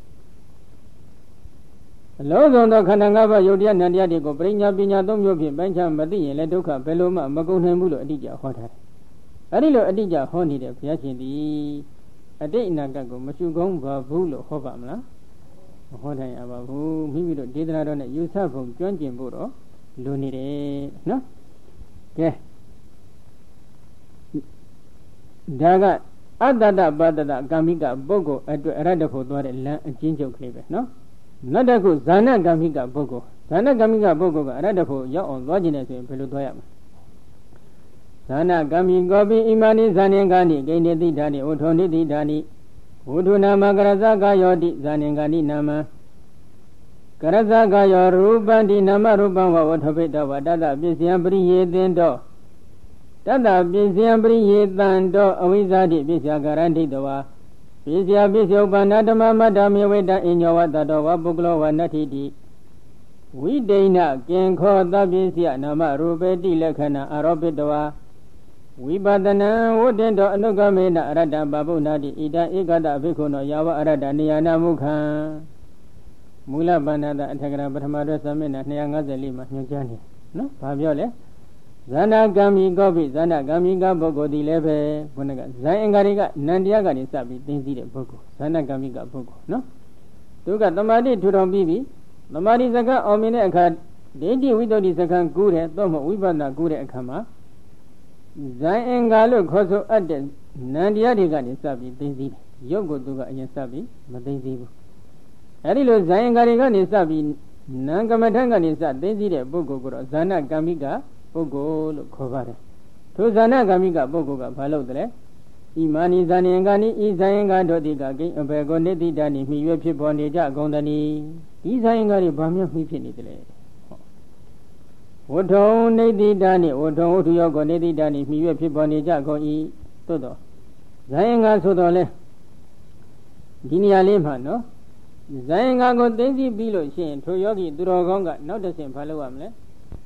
အလုံးစုံသောခန္ဓာ၅ပါးယုတ်တရားနံတရားတွေကိုပရိညာပညာ၃မျိုးဖြင့်ပိုင်းခြားမသိရင်လည်းဒုက္ခဘယ်လိုမှမကုန်နိုင်ဘူးလို့အတိအကျဟောထားတယ်အဲဒီလိုအတိအကျဟောနေတဲ့ဘုရားရှင်သည်အတိတ်အနာဂတ်ကိုမရှုကောင်းပါဘူးလို့ဟောပါမလားမဟောနိုင်ရပါဘူးမိမိတို့ဒေသနာတော်နဲ့ယူဆဖို့ကျွမ်းကျင်ဖို့တော့လိုနေတယ်နော်ကဲဒါကအတ္တတပတ္တကာမိကပုဂ္ဂိုလ်အတွက်အရတ္တဖို့သွားတဲ့လမ်းအချင်းချုပ်ကလေးပဲနော်နောက်တစ်ခုဇာနကာမိကပုဂ္ဂိုလ်ဇာနကာမိကပုဂ္ဂိုလ်ကအရတ္တဖို့ရောက်အောင်သွားခြင်းနဲ့ဆိုရင်ဘယ်လိုသွားရမလဲဇာနကာမိကောပိဣမာနိဇာနင်္ဂာနိဂိနေတိဓာနိဝထောနိတိဓာနိဝုထုနာမကရဇကာယောတိဇာနင်္ဂာနိနာမကရဇကာယောရူပံတိနာမရူပံဝဝထပိတဝတတပစ္စယံပရိယေသင်တောတတပစ္စယံပရိယေတံတောအဝိဇ္ဇာတိပစ္စယကာရဏိတဝါပစ္စယပစ္စယဥပ္ပန္နဓမ္မမတ္တမေဝိတံအညောဝတတောဝပုဂ္ဂလောဝနတ္ထိတိဝိဒိဏကင်ခောသပစ္စယနာမရူပေတိလက္ခဏာအာရောပိတဝါဝိပဒနံဝတ္တေတောအနုဂမေနအရတ္တပပုဏ္ဏတိဣဒံဧကတဘိက္ခုနောယာဝအရတ္တနိယနာမုခံမူလဗန္ဒတအထက်ကရာပထမတော်သမဏ254မှာညွှန်ကြားနေနော်ဘာပြောလဲဇာနာဂามီကောပိဇာနာဂามီကပုဂ္ဂိုလ်ဒီလည်းပဲဘုန်းကဇန်အင်္ဂါတွေကနန္တရားကနေစပြီးသိသိတဲ့ပုဂ္ဂိုလ်ဇာနာဂามီကပုဂ္ဂိုလ်နော်သူကသမာဓိထူထောင်ပြီးပြီသမာဓိစကားအောင်မြင်တဲ့အခါဒိဋ္ဌိဝိတ္တုစကားကူးတယ်တော့မဝိပဿနာကူးတဲ့အခါမှာဇန်အင်္ဂါလို့ခေါ်ဆိုအပ်တဲ့နန္တရားတွေကနေစပြီးသိသိတယ်ရုပ်ကိုသူကအရင်စပြီးမသိသိဘူးအဲဒီလိုဇန်အင်္ဂါတွေကနေစပြီးနံကမ္မထံကနေစသိသိတဲ့ပုဂ္ဂိုလ်ကိုတော့ဇာနာဂามီကပုဂ္ဂိုလ်လို့ခေါ်ပါတယ်ထိုဇာနာဂามီကပုဂ္ဂိုလ်ကဘာလို့လဲဣမာနိဇာနင်္ဂာနိဤဇာယင်္ဂါတို့တိကကိအဘေကိုနိတိတနိမိရွေဖြစ်ပေါ်နေကြကုန်တည်းဒီဇာယင်္ဂါတွေဘာမှမိဖြစ်နေတယ်ဝထုံနိတိတနိဝထုံဝထုယောကိုနိတိတနိမိရွေဖြစ်ပေါ်နေကြကုန်၏သို့တော့ဇာယင်္ဂါဆိုတော့လေဒီနေရာလေးမှာနော်ဇာယင်္ဂါကိုသိသိပြီးလို့ရှိရင်ထိုယောဂီသူတော်ကောင်းကနောက်တစ်ဆင့်ဘာလုပ်ရမလဲ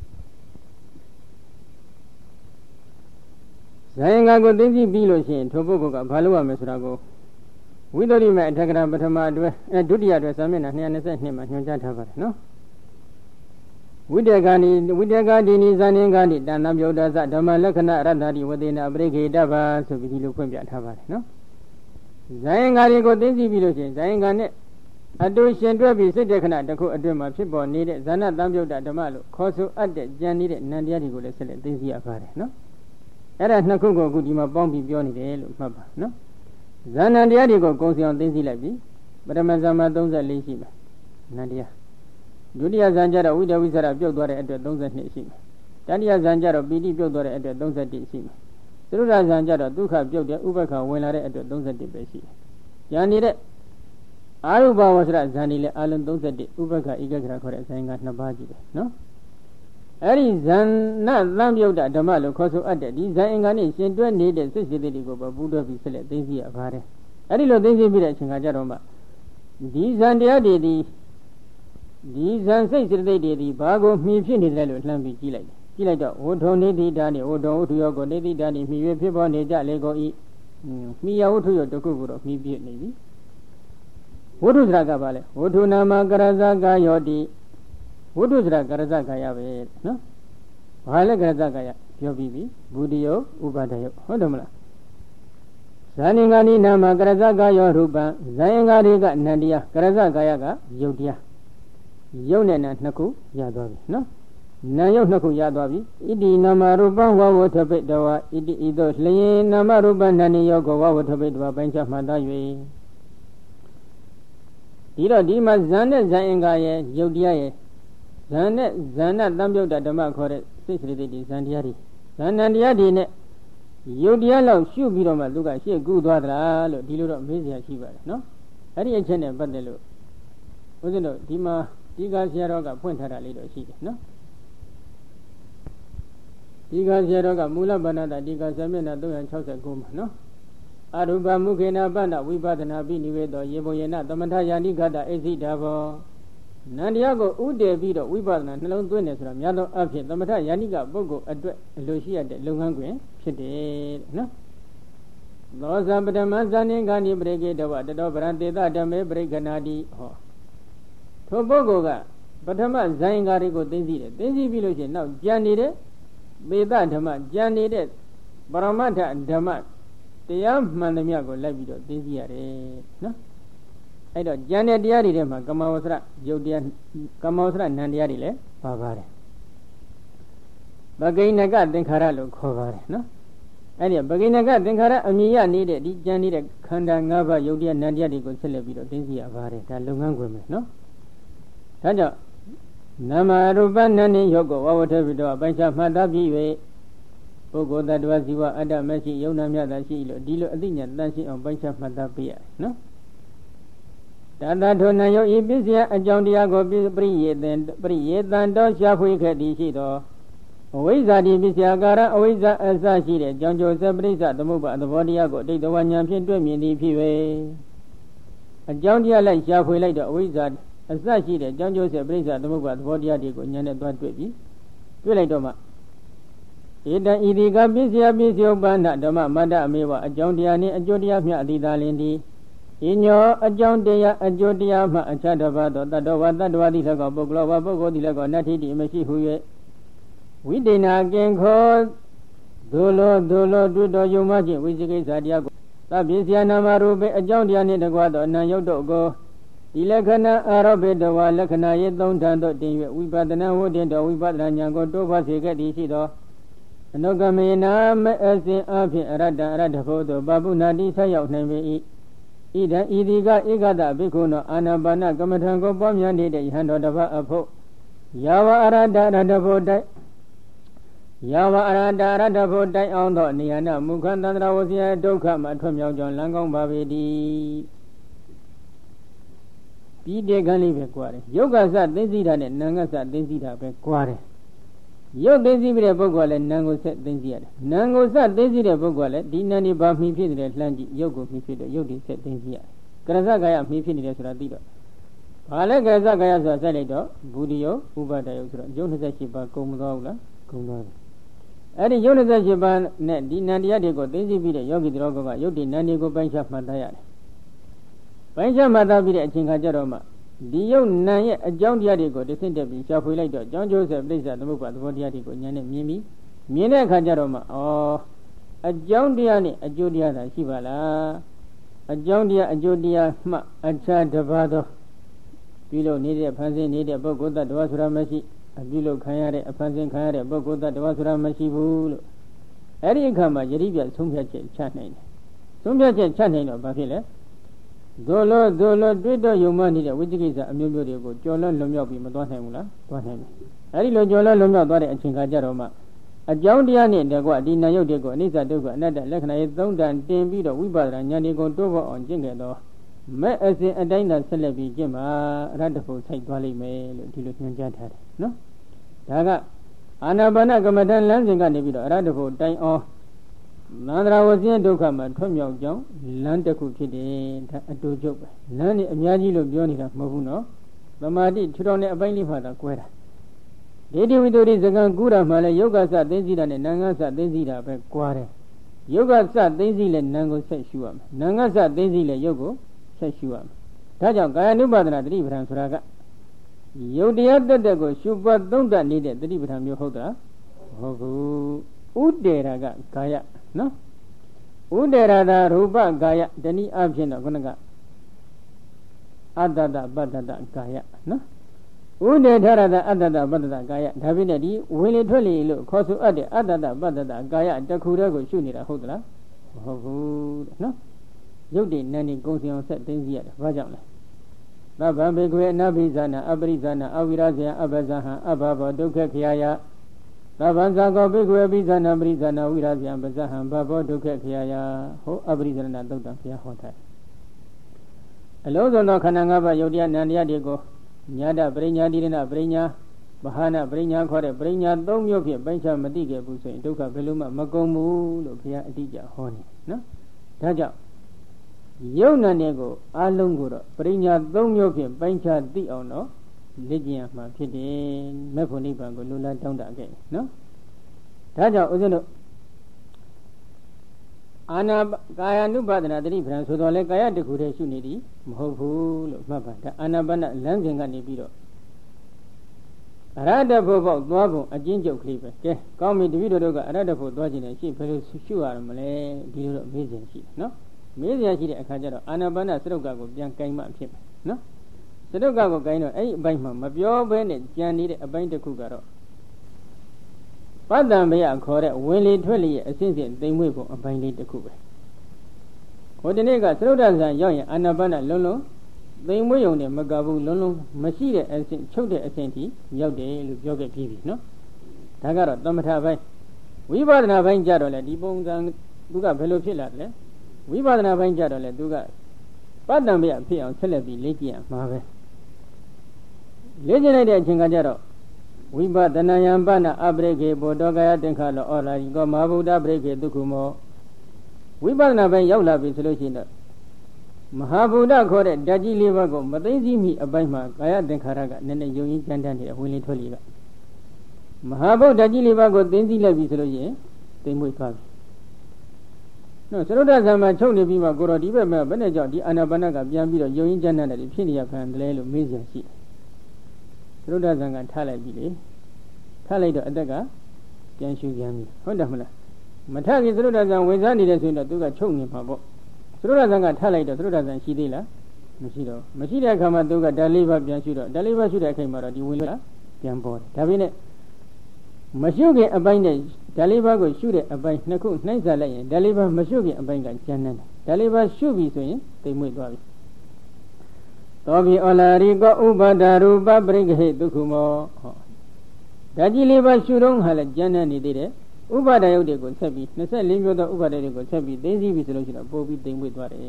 ဇာယင်္ဂါကိုသိသိပြီးလို့ရှိရင်ထိုပုဂ္ဂိုလ်ကဘာလုပ်ရမလဲဆိုတာကိုဝိတ္တိမေအထက်ကရာပထမအတွဲဒုတိယအတွဲစာမျက်နှာ222မှာညွှန်ကြားထားပါတယ်နော်ဝိတ္တကာဒီနိဇာနင်္ဂာနိတဏ္ဍမြုဒ္ဒသဓမ္မလက္ခဏာရတ္တာတိဝသေနပရိခေတ္တဘာဆိုပြီးဒီလိုဖွင့်ပြထားပါတယ်နော်ဇာယင်္ဂါတွေကိုသိသိပြီးလို့ရှိရင်ဇာယင်္ဂါနဲ့အတူရှင်တွဲပြီးစိတ်တဲ့ခဏတစ်ခုအတွင်းမှာဖြစ်ပေါ်နေတဲ့ဇာနာတံပြုတ်တာဓမ္မလို့ခေါ်ဆိုအပ်တဲ့ကြံနေတဲ့နန္တရားတွေကိုလည်းဆက်လက်သိသိရပါတယ်နော်အဲ့ဒါနှစ်ခုကိုအခုဒီမှာပေါင်းပြီးပြောနေတယ်လို့မှတ်ပါနော်ဇာနန္တရားတွေကိုကုံစီအောင်သိသိလိုက်ပြီပထမဇာမ34ရှိမယ်နန္တရားဒုတိယဇာန်ကြတော့ဝိတဝိသရပြုတ်သွားတဲ့အတွက်32ရှိမယ်တတိယဇာန်ကြတော့ပီတိပြုတ်သွားတဲ့အတွက်31ရှိမယ်သရုဒ္ဓဇာန်ကြတော့ဒုက္ခပြုတ်တဲ့ဥပ္ပခဝင်လာတဲ့အတွက်31ပဲရှိတယ်ဉာဏ်နေတဲ့အာရုပဝဆရဇာန်ဒီလည်းအလုံး31ဥပ္ပခဧကဂရခေါ်တဲ့ဇာန်က2ပါးကြည့်တယ်နော်အဲ့ဒီဇန်နသံပြုတ်တာဓမ္မလို့ခေါ်ဆိုအပ်တဲ့ဒီဇန်အင်္ဂါနဲ့ရှင်တွဲနေတဲ့စိတ်စိတ်တွေကိုပူးတွဲပြီးဆက်လက်သိသိရပါတယ်အဲ့ဒီလိုသိသိပြီးတဲ့အချိန်ကကြတော့မှဒီဇန်တရားတွေဒီဇန်စိတ်စိတ်တွေဒီဘာကိုမှီဖြစ်နေတယ်လို့လှမ်းပြီးကြည့်လိုက်တော့ဝဋ္ထုနေတိတာနေဝဋ္ထုဝဋ္ထုယောကိုနေတိတာနေမှီ၍ဖြစ်ပေါ်နေကြလေကိုဤမှီယဝဋ္ထုယောတခုကိုတော့မှီပြနေပြီဝဋ္ထုစရာကပါလေဝဋ္ထုနာမကရဇကာယောတိဝဋ္ထုစရာကရဇကာယပဲနော်ဘာလဲကရဇကာယပြောပြီးပြီဘူတိယောဥပါဒယောဟုတ်တယ်မလားဇာနိငါနိနာမကရဇကာယောရူပံဇာယင်္ဂါတွေကနန္တရားကရဇကာယကယုတ်တရားယုတ်နဲ့နာနှစ်ခုရသွားပြီနော်နာယုတ်နှစ်ခုရသွားပြီဣတိနာမရူပံဝဝထပိတဝဣတိဤသို့လျင်နာမရူပနာနိယောကိုဝဝထပိတဝပိုင်းခြားမှတ်သား၍ဒီတော့ဒီမှာဇန်နဲ့ဇန်အင်္ဂါရဲ့ယုတ်တရားရဲ့ဇန်နဲ့ဇန်နဲ့တံပြုတ်တာဓမ္မခေါ်တဲ့စိတ်စိတ်တွေဇန်တရားတွေဇန်နံတရားတွေနဲ့ယုတ်တရားလောက်ရှုပြီးတော့မှသူကရှေ့ကူးသွားသလားလို့ဒီလိုတော့မေးစရာရှိပါတယ်နော်အဲ့ဒီအချက်နဲ့ပတ်သက်လို့ဦးဇင်းတို့ဒီမှာဒီကဆရာတော်ကဖွင့်ထားတာလေးတော့ရှိတယ်နော်ဒီကဆရာတော်ကမူလဗန္နတာဒီကဆမျက်နှာ369မှာနော်အရူပမုခေနပဏဝိပဒနာပိနိဝေသောယေဘုံယေနသမထယာနိဂတအိသိတာဘောနန္တရားကိုဥတည်ပြီးတော့ဝိပဿနာနှလုံးသွင်းတယ်ဆိုတာများသောအဖြစ်သမထယာနိကပုဂ္ဂိုလ်အတွက်အလိုရှိရတဲ့လုပ်ငန်းခွင်ဖြစ်တယ်နော်သောဇပထမဇာနိဂာနိပရိကေတဝတတောပရံတေတဓမ္မေပရိခဏာတိဟောထိုပုဂ္ဂိုလ်ကပထမဇာယင်္ဂါတွေကိုသိသိတယ်သိသိပြီးလို့ရှိရင်နောက်ကြံနေတဲ့သေတဓမ္မကြံနေတဲ့ပရမတ္ထဓမ္မတရားမှန်သမျှကိုလိုက်ပြီးတော့သိသိရတယ်နော်အဲ့တော့ဉာဏ်နဲ့တရားတွေထဲမှာကမ္မဝဆရယုတ်တရားကမ္မဝဆရနံတရားတွေလည်းပါပါတယ်ပဂိဏကသင်္ခါရလို့ခေါ်ပါတယ်နော်အဲ့ဒီပဂိဏကသင်္ခါရအမြင်ရနေတဲ့ဒီဉာဏ်နေတဲ့ခန္ဓာ၅ပါးယုတ်တရားနံတရားတွေကိုဆက်လက်ပြီးတော့သိသိရပါတယ်ဒါလုပ်ငန်းခွင်ပဲနော်ဒါကြောင့်နာမရူပနန္နိယောကိုဝဝထပိတောအပိုင်းခြားမှတ်သားပြီး၍ပုဂ္ဂိုလ်တ attva ဇီဝအတ္တမရှိယုံနာမြတ်သာရှိလို့ဒီလိုအသိဉာဏ်တန်ရှင်းအောင်ပိုင်းခြားမှတ်သားပေးရတယ်နော်တတထိုနံယုတ်ဤပစ္စယအကြောင်းတရားကိုပရိယေတံတော်ရှားဖွေခဲ့သည်ရှိသောအဝိဇ္ဇာတိပစ္စယကာရအဝိဇ္ဇာအစရှိတဲ့အကြောင်းကျိုးစပရိစ္ဆသမုပ္ပါသဘောတရားကိုအတိတ်တဝဉာဏ်ဖြင့်တွေ့မြင်သည်ဖြစ်၍အကြောင်းတရားလိုက်ရှားဖွေလိုက်တော့အဝိဇ္ဇာအစရှိတဲ့အကြောင်းကျိုးစပရိစ္ဆသမုပ္ပါသဘောတရားတွေကိုဉာဏ်နဲ့သွားတွေ့ပြီးတွေ့လိုက်တော့မှဧတံဤဒီကပစ္စယပစ္စယောပန္နဓမ္မမတ္တအမေဝအကြောင်းတရားနှင့်အကျိုးတရားမျှအတိသာလင်သည်ဤညောအကြောင်းတရားအကျိုးတရားမှအခြားတစ်ပါးသောတတ္တဝတ္တဝတိလည်းကောပုဂ္ဂလောဝပုဂ္ဂိုလ်တိလည်းကောနတ္ထိတိမရှိဟု၍ဝိတေနာကင်ခောဒုလောတွေ့တော်ယုံမှချင်းဝိသိကိစ္စတရားကိုသဗ္ဗေဆရာနာမရူပေအကြောင်းတရားနှင့်တကွသောအနံယုတ်တို့ကိုဒီလက္ခဏာအာရောပေတဝလက္ခဏာရေးသုံးထံသို့တင်၍ဝိပဿနာဝဋ္ဌင်တော်ဝိပဿနာဉာဏ်ကိုတိုးပွားစေခဲ့သည်ရှိသောအနုကမေနာမအစဉ်အဖြစ်အရတ္တဖို့သို့ပပုနာတိဆက်ရောက်နိုင်ပေ၏ဣဒံဤဒီကဧကတဘိက္ခုနောအာနာပါနကမ္မထံကိုပွားများနေတဲ့ယဟန်တော်တစ်ပါးအဖို့ယာဝအရတ္တဖို့တိုင်ယာဝအရတ္တဖို့တိုင်အောင်သောနေယနာမူခန္တန္တရာဝစီယဒုက္ခမှထွတ်မြောက်ကြောင်းလမ်းကောင်းပါပေသည်ပြီးတဲ့ကံလေးပဲကြွားတယ်ယုတ်ကစသိသိတာနဲ့နာငတ်စသိသိတာပဲကြွားတယ်ယုတ်သိသိပြီးတဲ့ပုဂ္ဂိုလ်ကလည်းနာကိုဆက်သိသိရတယ်နာကိုစသိသိတဲ့ပုဂ္ဂိုလ်ကလည်းဒီနာနေဘာမှီဖြစ်နေတဲ့လှမ်းကြည့်ယုတ်ကိုမှီဖြစ်တဲ့ယုတ်ဒီဆက်သိသိရတယ်ကရဇကာယမှီဖြစ်နေတယ်ဆိုတာသိတော့ဘာလဲကရဇကာယဆိုတာဆက်လိုက်တော့ဘူဒီယောဥပါဒယောဆိုတော့ယုတ်28ပါးကုန်မသွားဘူးလားကုန်သွားတယ်အဲ့ဒီယုတ်28ပါးနဲ့ဒီနန္တရားတွေကိုသိသိပြီးတဲ့ယောဂီတော်ကယုတ်ဒီနန္ဒီကိုပိုင်းခြားမှတ်သားရတယ်ပိုင်းခြားမှတ်သားပြီးတဲ့အချိန်ခါကျတော့မှဒီယုတ်နံရဲ့အကြောင်းတရားတွေကိုသိသိတက်ပြီးရှားဖွေလိုက်တော့အကြောင်းကျိုးဆက်ပြိဿသမုပ္ပါသဘောတရားတွေကိုဉာဏ်နဲ့မြင်ပြီးမြင်တဲ့အခါကျတော့မှအကြောင်းတရားနဲ့အကျိုးတရားသာရှိပါလားအကြောင်းတရားအကျိုးတရားမှအခြားတစ်ပါးသောပြုလို့နေတဲ့ဖန်ဆင်းနေတဲ့ပုဂ္ဂိုလ်တ attva ဆိုတာမရှိအပြုလို့ခံရတဲ့အဖန်ဆင်းခံရတဲ့ပုဂ္ဂိုလ်တ attva ဆိုတာမရှိဘူးလို့အဲ့ဒီအခါမှာယတိပြဆုံးဖြတ်ချက်ချနိုင်တယ်ဆုံးဖြတ်ချက်ချနိုင်တော့ဘာဖြစ်လဲဒိုလိုတွေ့တော့ယုံမှနေတဲ့ဝိသိကိစ္စအမျိုးမျိုးတွေကိုကြော်လွန်လွန်မြောက်ပြီးမသွားနိုင်ဘူးလားသွားနိုင်တယ်အဲ့ဒီလိုကြော်လွန်လွန်မြောက်သွားတဲ့အချိန်ခါကျတော့မှအကြောင်းတရားနဲ့တကွဒီနာယုတ်တွေကိုအနိစ္စဒုက္ခအနတ္တလက္ခဏာရေးသုံးတန်တင်ပြီးတော့ဝိပဿနာဉာဏ်တွေကိုတိုးပေါ်အောင်ကျင့်ကြတော့မဲ့အစဉ်အတိုင်းသာဆက်လက်ပြီးကျင့်မှာအရဟတဖို့ဆိုင်သွားလိမ့်မယ်လို့ဒီလိုညွှန်ကြားထားတယ်နော်ဒါကအာနာပါနကမ္မဋ္ဌာန်းလမ်းစဉ်ကနေပြီးတော့အရဟတဖို့တိုင်အောင်သန္တရာဝဆင်းဒုက္ခမှာထွတ်မြောက်ကြောင်းလမ်းတစ်ခုဖြစ်တယ်ဒါအတူချုပ်ပဲလမ်းนี่အများကြီးလို့ပြောနေတာမဟုတ်ဘူးနော်သမာဓိထူထောင်တဲ့အပိုင်းလေးမှသာကွဲတာဒေတိဝိတ္တိစကံကူတာမှလည်းယောဂစသိသိတာနဲ့နာငါစသိသိတာပဲကွာတယ်ယောဂစသိသိလဲနာကိုဆက်ရှုရမယ်နာငါစသိသိလဲယောကိုဆက်ရှုရမယ်ဒါကြောင့်ကာယ ानु ပါဒနာတတိပဋ္ဌာန်ဆိုတာကယုတ်တရားတက်တက်ကိုရှုပတ်သုံးတတ်နေတဲ့တတိပဋ္ဌာန်မျိုးဟုတ်တာဟုတ်ဘူးဥဒေရာကကာယနော်ဥဒေရာတာရူပကာယတနည်းအားဖြင့်တော့ခုနကအတ္တတပတ္တတကာယနော်ဥဒေထရတာအတ္တတပတ္တတကာယဒါဖြစ်နေဒီဝင်လေထွက်လေလို့ခေါ်ဆိုအပ်တဲ့အတ္တတပတ္တတကာယတခုတည်းကိုရှုနေတာဟုတ်သလားမဟုတ်ဘူးတဲ့နော်ရုပ်တည်နာနေကုံစီအောင်ဆက်သိသိရတယ်ဘာကြောင့်လဲသဗ္ဗံဘေကွေအနဘိဇာနာအပရိဇာနာအဝိရဇယအဘဇဟံအဘဘောဒုက္ခခယယသဗ္ဗံဇာကောဘေကွေအဘိဇာနာပရိဇာနာဝိရဇယဘဇဟံဘဘောဒုက္ခခယယဟောအပရိဇာနာသုတ်တံဘုရားဟောထားအလုံးစုံသောခန္ဓာ၅ပါးယုတ်တရားနာတရားတွေကိုညာတပရိညာတိရဏပရိညာမဟာနာပရိညာခေါ်တဲ့ပရိညာ၃မျိုးဖြင့်ပိုင်းခြားမသိခဲ့ဘူးဆိုရင်ဒုက္ခဘယ်လိုမှမကုန်ဘူးလို့ဘုရားအတိအကျဟောနေနော်ဒါကြောင့်ယုံနာနဲ့ကိုအလုံးကိုတော့ပရိညာ၃မျိုးဖြင့်ပိုင်းခြားသိအောင်တော့လေ့ကျင့်ရမှာဖြစ်တယ်မေဖို့နိဗ္ဗာန်ကိုလူလားတောင်းတခဲ့နော်ဒါကြောင့်ဦးဇင်းတို့အာနာကာယ ानु ပါဒနာတတိပဋ္ဌာန်ဆိုတော့လေကာယတခုတည်းရှုနေသည်မဟုတ်ဘူးလို့မှတ်ပါဒါအာနာပါနလမ်းစဉ်ကနေပြီးတော့အရဟတဖို့ပေါ့သွားပုံအကျဉ်းချုပ်ကလေးပဲကဲကောင်းပြီတပည့်တော်တို့ကအရဟတဖို့သွားခြင်းနဲ့ရှင်းဘယ်လိုရှုရမလဲဒီလိုတော့မေးစရာရှိတယ်နော်မေးစရာရှိတဲ့အခါကျတော့အာနာပါနစရုပ်ကကိုပြန်ကင်မှဖြစ်မယ်နော်စရုပ်ကကိုကင်တော့အဲ့ဒီအပိုင်းမှာမပြောဘဲနဲ့ကြံနေတဲ့အပိုင်းတစ်ခုကတော့ပတ္တံဘယခေါ်တဲ့ဝင်လေထွက်လေရဲ့အစဉ်စဉ်သိမ့်မွေ့ပုံအပိုင်းလေးတစ်ခုပဲဟိုဒီနေ့ကသရုပ်ဒ္ဒဇံရောက်ရင်အာနာပါနလုံးလုံးသိမ့်မွေ့ုံနဲ့မကဘူးလုံးလုံးမရှိတဲ့အစဉ်ချုပ်တဲ့အစဉ်ထိရောက်တယ်လို့ပြောခဲ့ပြီးပြီနော်ဒါကတော့သမထပိုင်းဝိပဿနာပိုင်းကြတော့လေဒီပုံစံသူကဘယ်လိုဖြစ်လာတယ်လဲဝိပဿနာပိုင်းကြတော့လေသူကပတ္တံဘယဖြစ်အောင်ဆက်လက်ပြီးလေ့ကျင့်ရမှာပဲလေ့ကျင့်လိုက်တဲ့အချိန်ကကြတော့ဝိပဿနာယံပနအပရိခေဘောဓကာယသင်္ခါလောဩလာရိကောမဟာဗုဒ္ဓပရိခေဒုက္ခမောဝိပဿနာပိုင်းရောက်လာပြီဆိုလို့ရှိရင်တော့မဟာဗုဒ္ဓခေါ်တဲ့ဓာတ်ကြီး၄ပါးကိုမသိသိမိအပိုင်းမှာကာယသင်္ခါရကနည်းနည်းယုံကြည်ကြမ်းတမ်းနေတဲ့ဝင်လေထွက်လေကမဟာဗုဒ္ဓကြီး၄ပါးကိုသိသိလိုက်ပြီဆိုလို့ရှိရင်သိမ့်မွေ့သွားပြီနော်သရုဒ္ဓဇံမှာချုပ်နေပြီးမှကိုတော်ဒီဘက်မှာဘယ်နဲ့ကြောင့်ဒီအာနာပါနကပြန်ပြီးတော့ယုံကြည်ကြမ်းတမ်းတယ်ဖြစ်နေရခံတယ်လို့မေးစရာရှိတယ်သရုဒ္ဓဇံကထားလိုက်ပြီလေထားလိုက်တော့အတက်ကပြန်ရှုပြန်ပြီဟုတ်တယ်မလားမထခင်သရုဒ္ဓဇံဝင်စားနေတယ်ဆိုရင်တော့သူကချုပ်နေမှာပေါ့သရုဒ္ဓဇံကထားလိုက်တော့သရုဒ္ဓဇံရှိသေးလားမရှိတော့မရှိတဲ့အခါမှာသူကဓာတ်လေးပါးပြန်ရှုတော့ဓာတ်လေးပါးရှုတဲ့အချိန်မှာတော့ဒီဝင်လာပြန်ပေါ်တယ်ဒါပေမဲ့မရှုခင်အပိုင်းနဲ့ဓာတ်လေးပါးကိုရှုတဲ့အပိုင်းနှစ်ခုနှိုင်းစားလိုက်ရင်ဓာတ်လေးပါးမရှုခင်အပိုင်းကကျန်နေတယ်ဓာတ်လေးပါးရှုပြီဆိုရင်သိမ့်မွေ့သွားပြီသောဘိဩလာရိကောဥပါဒရူပပရိက္ခေဒုက္ခမောဟောဓာတ်ကြီးလေးပါးရှုတော့ဟာလည်းကျန်နေသေးတယ်ဥပါဒယုတ်တွေကိုဆက်ပြီး24မျိုးသောဥပါဒတွေကိုဆက်ပြီးသိသိပြီဆိုလို့ရှိရင်ပို့ပြီးသိမ့်မွေ့သွားတယ်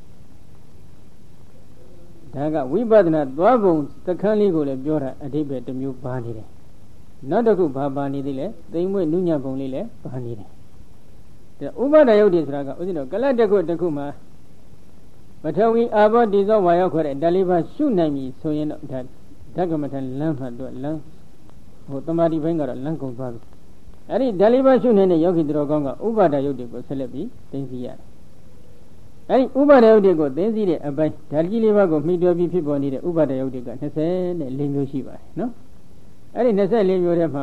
ဒါကဝိပဿနာသွားပုံသခန်းလေးကိုလည်းပြောတာအဓိပ္ပာယ်တစ်မျိုးပါနေတယ်နောက်တစ်ခုဘာပါနေသေးလဲသိမ့်မွေ့နုညံ့ပုံလေးလည်းပါနေတယ်ဒါဥပါဒယုတ်တွေဆိုတာကဥစဉ်တော့ကလတ်တစ်ခုမှာပထဝီအာဘောတိသောဝါရောက်ခေါ်တဲ့ဓာတ်လေးပါရှုနိုင်ပြီဆိုရင်တော့ဓာတ်ကမ္မထလမ်းမှတော့လမ်းဟိုတမာတိဘိုင်းကတော့လမ်းကုန်သွားပြီအဲ့ဒီဓာတ်လေးပါရှုနေတဲ့ယောဂီတော်ကောင်းကဥပါဒယုတ်တွေကိုဆက်လက်ပြီးသိသိရတယ်အဲ့ဒီဥပါဒယုတ်တွေကိုသိသိတဲ့အပိုင်းဓာတ်ကြီးလေးပါကိုမှီတွယ်ပြီးဖြစ်ပေါ်နေတဲ့ဥပါဒယုတ်တွေက24မျိုးရှိပါတယ်နော်အဲ့ဒီ24မျိုးထဲမှာ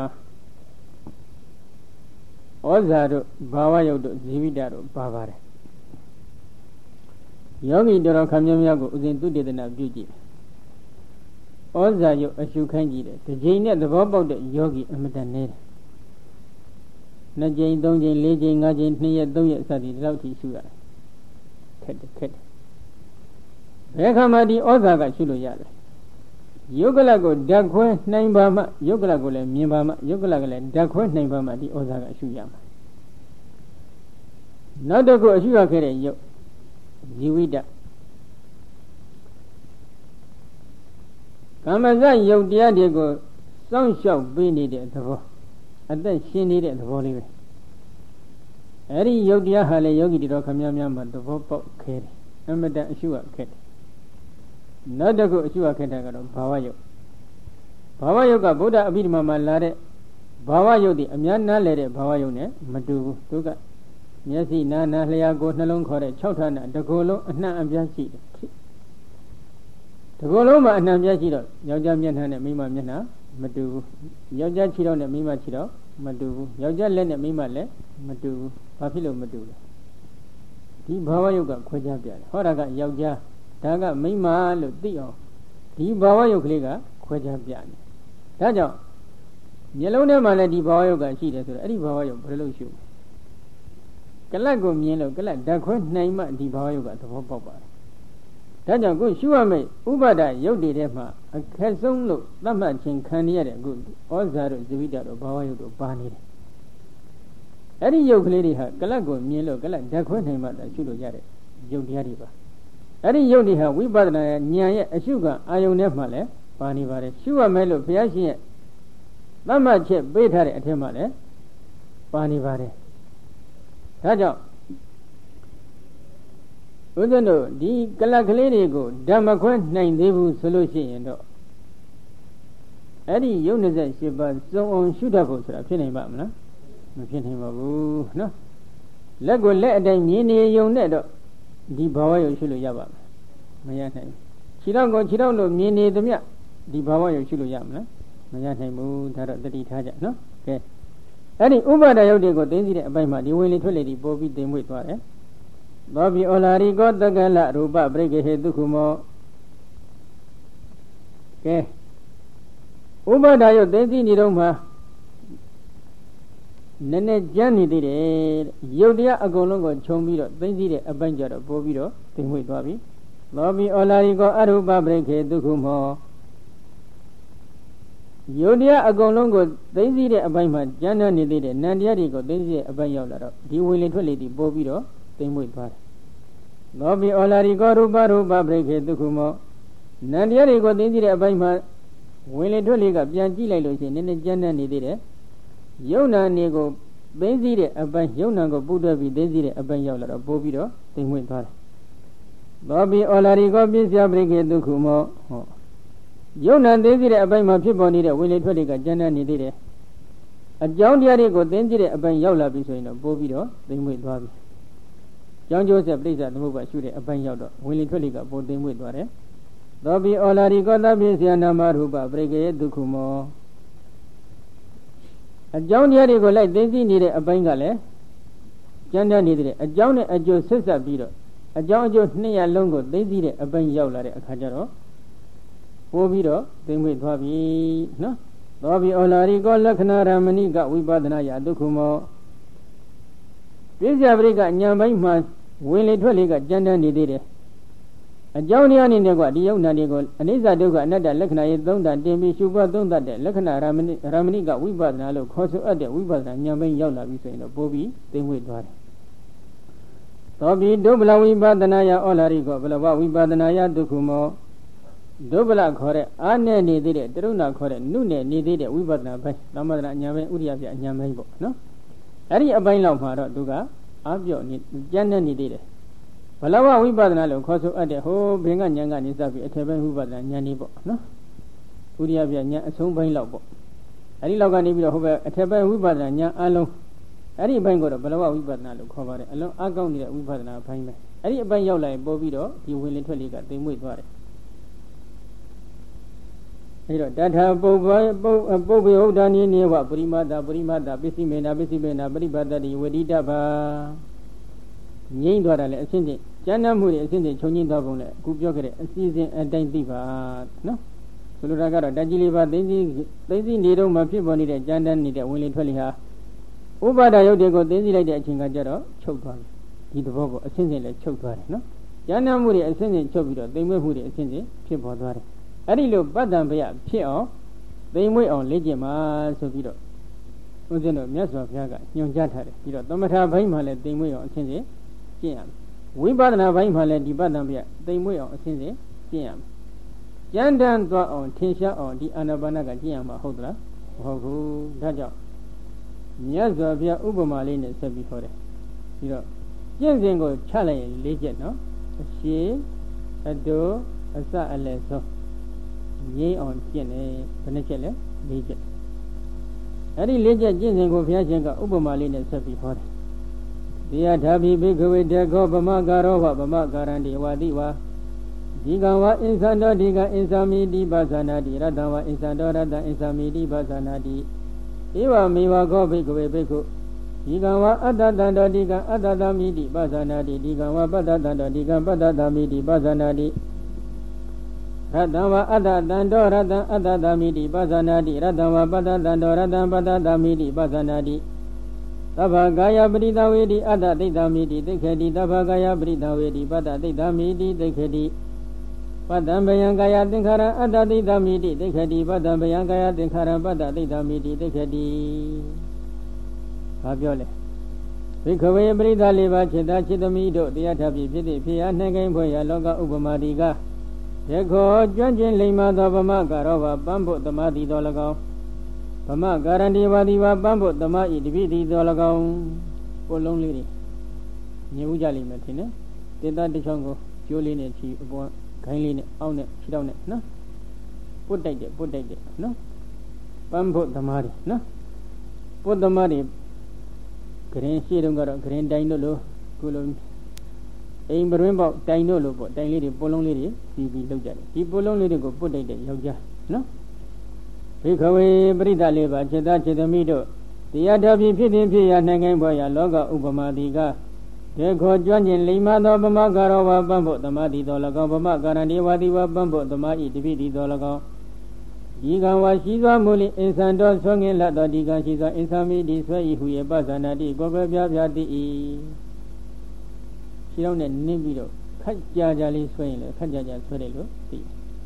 ဩဇာတို့ဘာဝယုတ်တို့ဇီဝိတတို့ပါပါတယ်ယောဂီတော်ခံများများကိုဥစဉ်သူတေသနာပြုကြည့်ဇာယုတ်အရှုခိုင်းကြည့်တယ်တစ်ကြိမ်နဲ့သဘောပေါက်တဲ့ယောဂီအမတန်နေတယ်နှစ်ကြိမ်သုံးကြိမ်လေးကြိမ်ငါးကြိမ်နှစ်ရက်သုံးရက်စသည်ဒီလောက်ထိရှုရတယ်ခက်တယ်ဘယ်ခါမှဒီဩဇာကရှုလို့ရတယ်ယုတ်ကလကိုဓာတ်ခွဲနိုင်ပါမှယုတ်ကလကိုလည်းမြင်ပါမှယုတ်ကလကလည်းဓာတ်ခွဲနိုင်ပါမှဒီဩဇာကအရှုရမှာနောက်တစ်ခုအရှုရခဲ့တဲ့ယုတ်ဇီဝိတကာမဇယုတ်တရားတွေကိုစောင့်ရှောက်ပေးနေတဲ့သဘောအသက်ရှင်နေတဲ့သဘောလေးပဲအဲ့ဒီယုတ်တရားဟာလေယောဂီတော်ခမများများမှာသဘောပေါက်ခဲတယ်အမတန်အရှုရခဲ့တယ်နောက်တစ်ခုအရှုရခဲ့တာကတော့ဘာဝယုတ်ကဗုဒ္ဓအဘိဓမ္မာမှာလာတဲ့ဘာဝယုတ်ဒီအများနားလဲတဲ့ဘာဝယုတ်နဲ့မတူဘူးသူကမျက်စိနားလျှာကိုယ်နှလုံးခေါ်တဲ့6ဌာနတကူလုံးအနှံ့အပြားရှိတယ်တကူလုံးမှာအနှံ့ပြားရှိတော့ယောက်ျားမျက်နှာနဲ့မိန်းမမျက်နှာမတူဘူးယောက်ျားခြေထောက်နဲ့မိန်းမခြေထောက်မတူဘူးယောက်ျားလက်နဲ့မိန်းမလက်မတူဘူးဘာဖြစ်လို့မတူလဲဒီဘာဝယုတ်ကခွဲခြားပြတယ်ဟောတာကယောက်ျားဒါကမိန်းမလို့သိအောင်ဒီဘာဝယုတ်ကလေးကခွဲခြားပြတယ်ဒါကြောင့်မျက်လုံးထဲမှာလည်းဒီဘာဝယုတ်ကရှိတယ်ဆိုတော့အဲ့ဒီဘာဝယုတ်ဘယ်လိုရှုကလတ်ကိုမြင်လို့ကလတ်ဓာတ်ခွဲနိုင်မှဒီဘာဝယုတ်ကသဘောပေါက်ပါတယ်ဒါကြောင့်ခုရှုရမယ့်ဥပါဒယုတ်တွေထဲမှာအခက်ဆုံးလို့သတ်မှတ်ခြင်းခံရတဲ့အခုဩဇာတို့ဇဝိတတို့ဘာဝယုတ်တို့ပါနေတယ်အဲ့ဒီယုတ်ကလေးတွေဟာကလတ်ကိုမြင်လို့ကလတ်ဓာတ်ခွဲနိုင်မှသာရှုလို့ရတဲ့ယုတ်တရားတွေပါအဲ့ဒီယုတ်တွေဟာဝိပဿနာရဲ့ဉာဏ်ရဲ့အရှုကအာယုန်ထဲမှာလည်းပါနေပါတယ်ရှုရမယ်လို့ဘုရားရှင်ရဲ့သတ်မှတ်ချက်ပေးထားတဲ့အထက်မှာလည်းပါနေပါတယ်ဒါကြောင့်ဘုရားတို့ဒီကလတ်ကလေးတွေကိုဓမ္မခွဲနိုင်သေးဘူးဆိုလို့ရှိရင်တော့အဲ့ဒီယုတ်28ပါးစုံအောင်ရှုတတ်ဖို့ဆိုတာဖြစ်နိုင်ပါမလားမဖြစ်နိုင်ပါဘူးနော်လက်ကိုလက်အတိုင်းမြင်နေယုံနဲ့တော့ဒီဘာဝယုတ်ရှုလို့ရပါမရနိုင်ဘူးခြေထောက်ကိုခြေထောက်လို့မြင်နေသမျှဒီဘာဝယုတ်ရှုလို့ရမလားမရနိုင်ဘူးဒါတော့တတိထားကြနော်ကဲအဲ့ဒီဥပါဒယုတ်တွေကိုသိသိတဲ့အပိုင်းမှာဒီဝင်လေထွက်လေဒီပို့ပြီးသိမ့်မွေ့သွားတယ်သောပိဩလာရိကောတက္ကလရူပပရိက္ခေတုခုမောကဲဥပါဒယုတ်သိသိနေတော့မှနည်းနည်းကြမ်းနေသေးတယ်ရုပ်တရားအကုန်လုံးကိုခြုံပြီးတော့သိသိတဲ့အပိုင်းကြတော့ပို့ပြီးတော့သိမ့်မွေ့သွားပြီသောပိဩလာရိကောအရူပပရိက္ခေတုခုမောယုတ်တရားအကုန်လုံးကိုသိသိတဲ့အပိုင်းမှာကျမ်းနေသေးတဲ့နံတရားတွေကိုသိသိတဲ့အပိုင်းရောက်လာတော့ဒီဝင်လေထွက်လေဒီပို့ပြီးတော့သိမ့်မွေ့သွားတယ်။သောပိဩလာရိကောရူပပရိက္ခေတုခုမောနံတရားတွေကိုသိသိတဲ့အပိုင်းမှာဝင်လေထွက်လေကပြန်ကြည့်လိုက်လို့ရှိရင်နည်းနည်းကျမ်းနေသေးတယ်။ယုတ်နာနေကိုသိသိတဲ့အပိုင်းယုတ်နာကိုပူတွဲပြီးသိသိတဲ့အပိုင်းရောက်လာတော့ပို့ပြီးတော့သိမ့်မွေ့သွားတယ်။သောပိဩလာရိကောပစ္စယပရိက္ခေတုခုမောဟောယုံနာသိသိတဲ့အပိုင်းမှာဖြစ်ပေါ်နေတဲ့ဝင်လေထွက်လေကကျမ်းနေသေးတယ်အကြောင်းတရားတွေကိုသိသိတဲ့အပိုင်းရောက်လာပြီဆိုရင်တော့ပို့ပြီးတော့သိမ့်မွေ့သွားပြီကြောင်းကျိုးဆက်ပြိဿသမုပ္ပါရှုတဲ့အပိုင်းရောက်တော့ဝင်လေထွက်လေကပို့သိမ့်မွေ့သွားတယ်သောပိဩလာရိကောတပိစ္ဆယနာမရူပပရိက္ခေဒုက္ခမောအကြောင်းတရားတွေကိုလိုက်သိသိနေတဲ့အပိုင်းကလည်းကျမ်းနေသေးတယ်အကြောင်းနဲ့အကျိုးဆက်ဆက်ပြီးတော့အကြောင်းအကျိုးနှစ်ရလုံးကိုသိသိတဲ့အပိုင်းရောက်လာတဲ့အခါကျတော့ပို့ပြီးတော့သိမ့်မွေ့သွားပြီနော်သောပိဩလာရိကောလက္ခဏာရမဏိကဝိပဿနာယဒုက္ခမောပြစ္ဆယပရိကဉာဏ်ပိုင်းမှာဝင်လေထွက်လေကကြမ်းတမ်းနေသေးတယ်အကြောင်းတရားအနေနဲ့ကဒီယုံနာတွေကိုအနိစ္စဒုက္ခအနတ္တလက္ခဏာရေးသုံးတာတင်ပြီးရှုပွားသုံးတတ်တဲ့လက္ခဏာရမဏိကဝိပဿနာလို့ခေါ်ဆိုအပ်တဲ့ဝိပဿနာဉာဏ်ပိုင်းရောက်လာပြီဆိုရင်တော့ပို့ပြီးသိမ့်မွေ့သွားတယ်သောပိဒုဗလဝိပဿနာယဩလာရိကောဗလဝဝိပဿနာယဒုက္ခမောဒုဗလခေါ်တဲ့အာနဲ့နေသေးတဲ့တရုဏခေါ်တဲ့နုနဲ့နေသေးတဲ့ဝိပဿနာပိုင်းသမထနာဉာဏ်ပိုင်းဥရိယပြဉာဏ်ပိုင်းပေါ့နော်အဲ့ဒီအပိုင်းလောက်မှာတော့သူကအာပြော့နေကျမ်းနေသေးတယ်ဘလဝဝိပဿနာလို့ခေါ်ဆိုအပ်တဲ့ဟိုဘင်္ဂဉာဏ်ကနေစပြီးအထက်ပိုင်းဝိပဿနာဉာဏ်နေပေါ့နော်ဥရိယပြဉာဏ်အဆုံးပိုင်းလောက်ပေါ့အဲ့ဒီလောက်ကနေပြီးတော့ဟိုဘက်အထက်ပိုင်းဝိပဿနာဉာဏ်အလုံးအဲ့ဒီအပိုင်းကိုတော့ဘလဝဝိပဿနာလို့ခေါ်ပါတယ်အလုံးအကောင်းနေတဲ့ဝိပဿနာဘိုင်းပဲအဲ့ဒီအပိုင်းရောက်လာရင်ပို့ပြီးတော့ဒီဝင်လေထွက်လေကသိမ့်မွေ့သွားတယ်အဲ့တော့တထာပုပ္ပေဟုတ်တာနိနေဝပရိမတ္တပစ္စည်းမေနာပရိပါတ္တိဝတိတ္ဗာငြိမ့်သွားတာလေအရှင်းချင်းကျမ်းမ်းမှုတွေအရှင်းချင်းခြုံငိမ့်သွားပုံနဲ့အခုပြောခဲ့တဲ့အစီအစဉ်အတိုင်းသိပါနော်ဆိုလိုတာကတော့ဓာတ်ကြီးလေးပါသိသိနေတော့မှဖြစ်ပေါ်နေတဲ့ကြမ်းတမ်းနေတဲ့ဝင်လေထွက်လေဟာဥပါဒယုတ်တွေကိုသိသိလိုက်တဲ့အချိန်ကကျတော့ချုပ်သွားပြီဒီသဘောကိုအစဉ်စဉ်လည်းချုပ်သွားတယ်နော်ကြမ်းတမ်းမှုတွေအစဉ်စဉ်ချုပ်ပြီးတော့သိမ်မွေ့မှုတွေအစဉ်စဉ်ဖြစ်ပေါ်သွားတယ်အဲ့ဒီလိုပတ္တံဘယဖြစ်အောင်သိမ်မွေ့အောင်လေ့ကျင့်ပါဆိုပြီးတော့ဦးဇင်းတို့မြတ်စွာဘုရားကညွှန်ကြားထားတယ်ပြီးတော့သမထဘိုင်းမှာလည်းသိမ်မွေ့အောင်အစဉ်စဉ်ကျင့်ရမယ်ဝိပဿနာဘိုင်းမှာလည်းဒီပတ္တံဘယသိမ်မွေ့အောင်အစဉ်စဉ်ကျင့်ရမယ်ကြမ်းတမ်းသွားအောင်ထင်ရှားအောင်ဒီအာနာပါနကကျင့်ရမှာဟုတ်သလားမဟုတ်ဘူးဒါကြောင့်မြတ်စွာဘုရားဥပမာလေးနဲ့ဆက်ပြီးခေါ်တယ်ပြီးတော့ကျင့်စဉ်ကိုချလိုက်ရင်၄ချက်နော်အရှိအတူအစအလယ်ဆုံးငြိမ်းအောင်ကျင့်တယ်ဘယ်နှချက်လဲ၄ချက်အဲ့ဒီ၄ချက်ကျင့်စဉ်ကိုဘုရားရှင်ကဥပမာလေးနဲ့ဆက်ပြီးခေါ်တယ်ဒီယထာဘိဘိကဝေတေခောဗမကာရောဗမကာရံတိဝါတိဝါဒီကံဝအင်္စန္တောဒီကံအင်္စမိတိပါဇာနာတိရတ္တဝအင်္စန္တောရတ္တအင်္စမိတိပါဇာနာတိဧဝမေဝခောဘိကဝေဘိက္ခုဒီကံဝအတ္တတံတောဒီကံအတ္တတမိတိပါဇာနာတိဒီကံဝပတ္တတံတောဒီကံပတ္တတမိတိပါဇာနာတိရတ္တဝအတ္တတံတောရတ္တအတ္တတမိတိပါဇာနာတိရတ္တဝပတ္တတံတောရတ္တပတ္တတမိတိပါဇာနာတိသဗ္ဗကာယပရိသဝေတိအတ္တသိတ္တမိတိသိက္ခေတိသဗ္ဗကာယပရိသဝေတိပတ္တသိတ္တမိတိသိက္ခေတိပတ္တံဘယံကာယသင်္ခါရအတ္တသိတ္တမိတိသိက္ခေတိပတ္တံဘယံကာယသင်္ခါရပတ္တသိတ္တမိတိသိက္ခေတိဘာပြောလဲဘိက္ခဝေပရိသလေးပါจิตာจิตသမီးတို့တရားထဖြစ်ဖြစ်သည့်ဖြစ်ရနှံကိန်းဖွဲ့ရလောကဥပမာတိကယခောကျွမ်းကျင်လိမ္မာသောဗမကာရောဘပန်းဖို့သမာတိတော်၎င်းဗမကာရဏတိဝါဒီဝပန်းဖို့သမာဤတပိတိတော်၎င်းကိုလုံးလေးတွေညှို့ကြလိမ့်မယ်ထင်တယ်တေတတစ်ချောင်းကိုကျိုးလေးနဲ့ချီအပေါ်ခိုင်းလေးနဲ့အောက်နဲ့ခြေထောက်နဲ့နော်ပုတ်တိုက်တယ်နော်ပန်းဖို့သမားတွေနော်ပုတ်သမားတွေဂရင်ရှိတုန်းကတော့ဂရင်တိုင်တို့လိုခုလိုအိမ်ပရင်းပေါက်တိုင်တို့လိုပေါ့တိုင်လေးတွေပိုးလုံးလေးတွေပြီးလောက်ကြတယ်ဒီပိုးလုံးလေးတွေကိုပုတ်တိုက်တဲ့ယောက်ျားနော်ဘိခဝေပရိသလေးပါจิตာจิตသမီးတို့တရားတော်ဖြစ်သည်ဖြစ်ရာနိုင်ငံဘွားရာလောကဥပမာတိကဒေခောကျွမ်းကျင်လိမ္မာသောဗမကာရောဝပန်းဖို့သမာတိတော်၎င်းဗမကာရဏေဝတိဝပန်းဖို့သမာဤတပိတိတော်၎င်းဒီကံဝါရှိစွာမူလိအင်္စံတော်ဆွငင်လတ်တော်ဒီကံရှိစွာအင်္စမိတိဆွဲဤဟူရဲ့ပဇာနာတိကိုယ်ပြပြတိဤရှိတော့နဲ့နင်းပြီးတော့ခက်ကြလေးဆွဲရင်လည်းခက်ကြဆွဲတယ်လို့သိ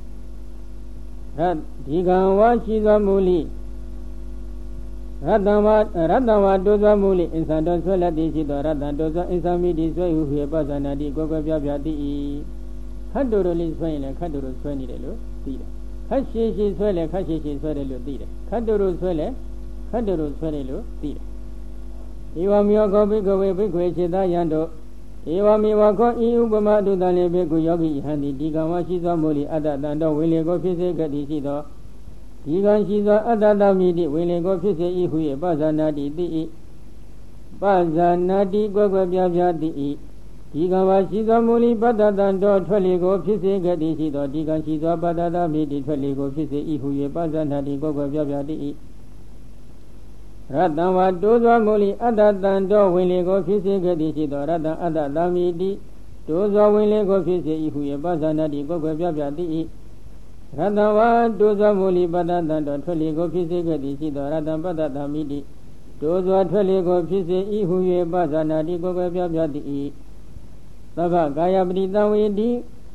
ဒီကံဝါရှိစွာမူလိရတ္တဝတိုးစွာမူလိအင်္စံတော်ဆွဲလက်တိရှိတော်ရတ္တတိုးစွာအင်္စမိတိဆွဲဟူရဲ့ပဇာနာတိကိုယ်ပြပြတိဤခတ်တို့လေးဆွဲရင်လည်းခတ်တို့ဆွဲနေတယ်လို့သိတယ်ခတ်ရှိရှိဆွဲလဲခတ်ရှိရှိဆွဲတယ်လို့သိတယ်ခတ်တို့ဆွဲလဲခတ်တို့ဆွဲတယ်လို့သိတယ်ဧဝမေဝခောဘိကဝေဘိက္ခွေစေတယံတို့ဧဝမေဝခောဤဥပမာတုတံလေဘိက္ခုယောဂိယဟံတိဒီကံဝရှိသောမူလိအတ္တတံတော်ဝိလေကိုဖြစ်စေကတိရှိသောဒီကံရှိသောအတ္တတမိတိဝိလေကိုဖြစ်စေ၏ဟု၏ပဇာနာတိတိ၏ပဇာနာတိကွယ်ပြတိ၏ဒီကံဝရှိသောမူလိပတ္တတံတော်ထွက်လေကိုဖြစ်စေကတိရှိသောဒီကံရှိသောပတ္တတမိတိထွက်လေကိုဖြစ်စေ၏ဟု၏ပဇာနာတိကွယ်ပြတိ၏ရတ္တဝါတိုးသောမူလိအတ္တတံတော်ဝင်လေကိုဖြစ်စေကတိရှိသောရတ္တအတ္တတမိတိတိုးသောဝင်လေကိုဖြစ်စေ၏ဟု၏ပဇာနာတိကွယ်ပြတိ၏ရတ္တဝါတိုးသောမူလိပတ္တတံတော်ထွက်လေကိုဖြစ်စေကတိရှိသောရတ္တပတ္တတမိတိတိုးသောထွက်လေကိုဖြစ်စေ၏ဟု၏ပဇာနာတိကွယ်ပြတိ၏သဗ္ဗကာယပရိသဝေတိ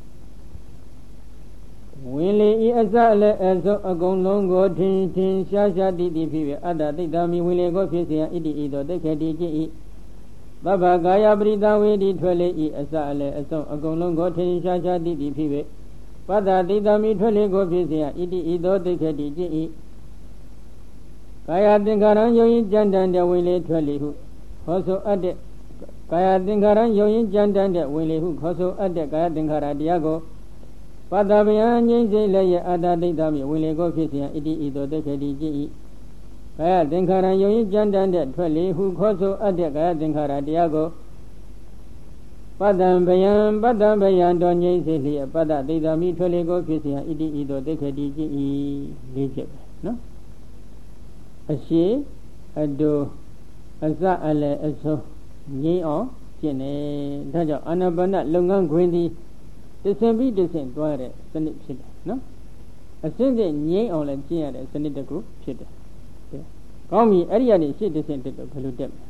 ဝင်လေဤအစလည်းအစုံအကုန်လုံးကိုထင်ရှားတိဖြစ်၍အတ္တသိတ္တမိဝင်လေကိုဖြစ်စေရန်ဣတိဤသို့သိက္ခေတိจิตဤသဗ္ဗကာယပရိသဝေတိထွက်လေဤအစလည်းအစုံအကုန်လုံးကိုထင်ရှားတိဖြစ်၍ပတ္တသိတ္တမိထွက်လေကိုဖြစ်စေရန်ဣတိဤသို့သိက္ခေတိจิตဤကာယသင်္ခါရယုံရင်ကြံတန်တဲ့ဝင်လေထွက်လေဟုဟောဆိုအပ်တဲ့ကာယသင်္ခါရယုံရင်ကြံတန်တဲ့ဝင်လေဟုခေါ်ဆိုအပ်တဲ့ကာယသင်္ခါရတရားကိုပတ္တဗယံငြိမ့်စေလည်းရဲ့အတ္တဒိဋ္ဌမိဝင်လေကိုဖြစ်စေရန်ဣတိဤသို့သိက္ခေတိจิตဤကာယသင်္ခါရယုံရင်ကြံတန်တဲ့ထွက်လေဟုခေါ်ဆိုအပ်တဲ့ကာယသင်္ခါရတရားကိုပတ္တဗယံတော်ငြိမ့်စေလျက်ပတ္တဒိဋ္ဌမိထွက်လေကိုဖြစ်စေရန်ဣတိဤသို့သိက္ခေတိจิตဤလေးချက်ပဲနော်အရှိအတူအစအလယ်အဆုံးငြိမ်းအောင်ကျင့်တယ်ဒါကြောင့်အာနာပါနလုပ်ငန်းခွင်သည်တဆင်ပြီးတဆင်သွားတဲ့စနစ်ဖြစ်တယ်နော်အစင်းစင်းငြိမ်းအောင်လည်းကျင့်ရတဲ့စနစ်တစ်ခုဖြစ်တယ်ကောင်းပြီအဲ့ဒီကနေရှေ့တစ်ဆင့်တက်တော့ဘယ်လိုတက်မလဲ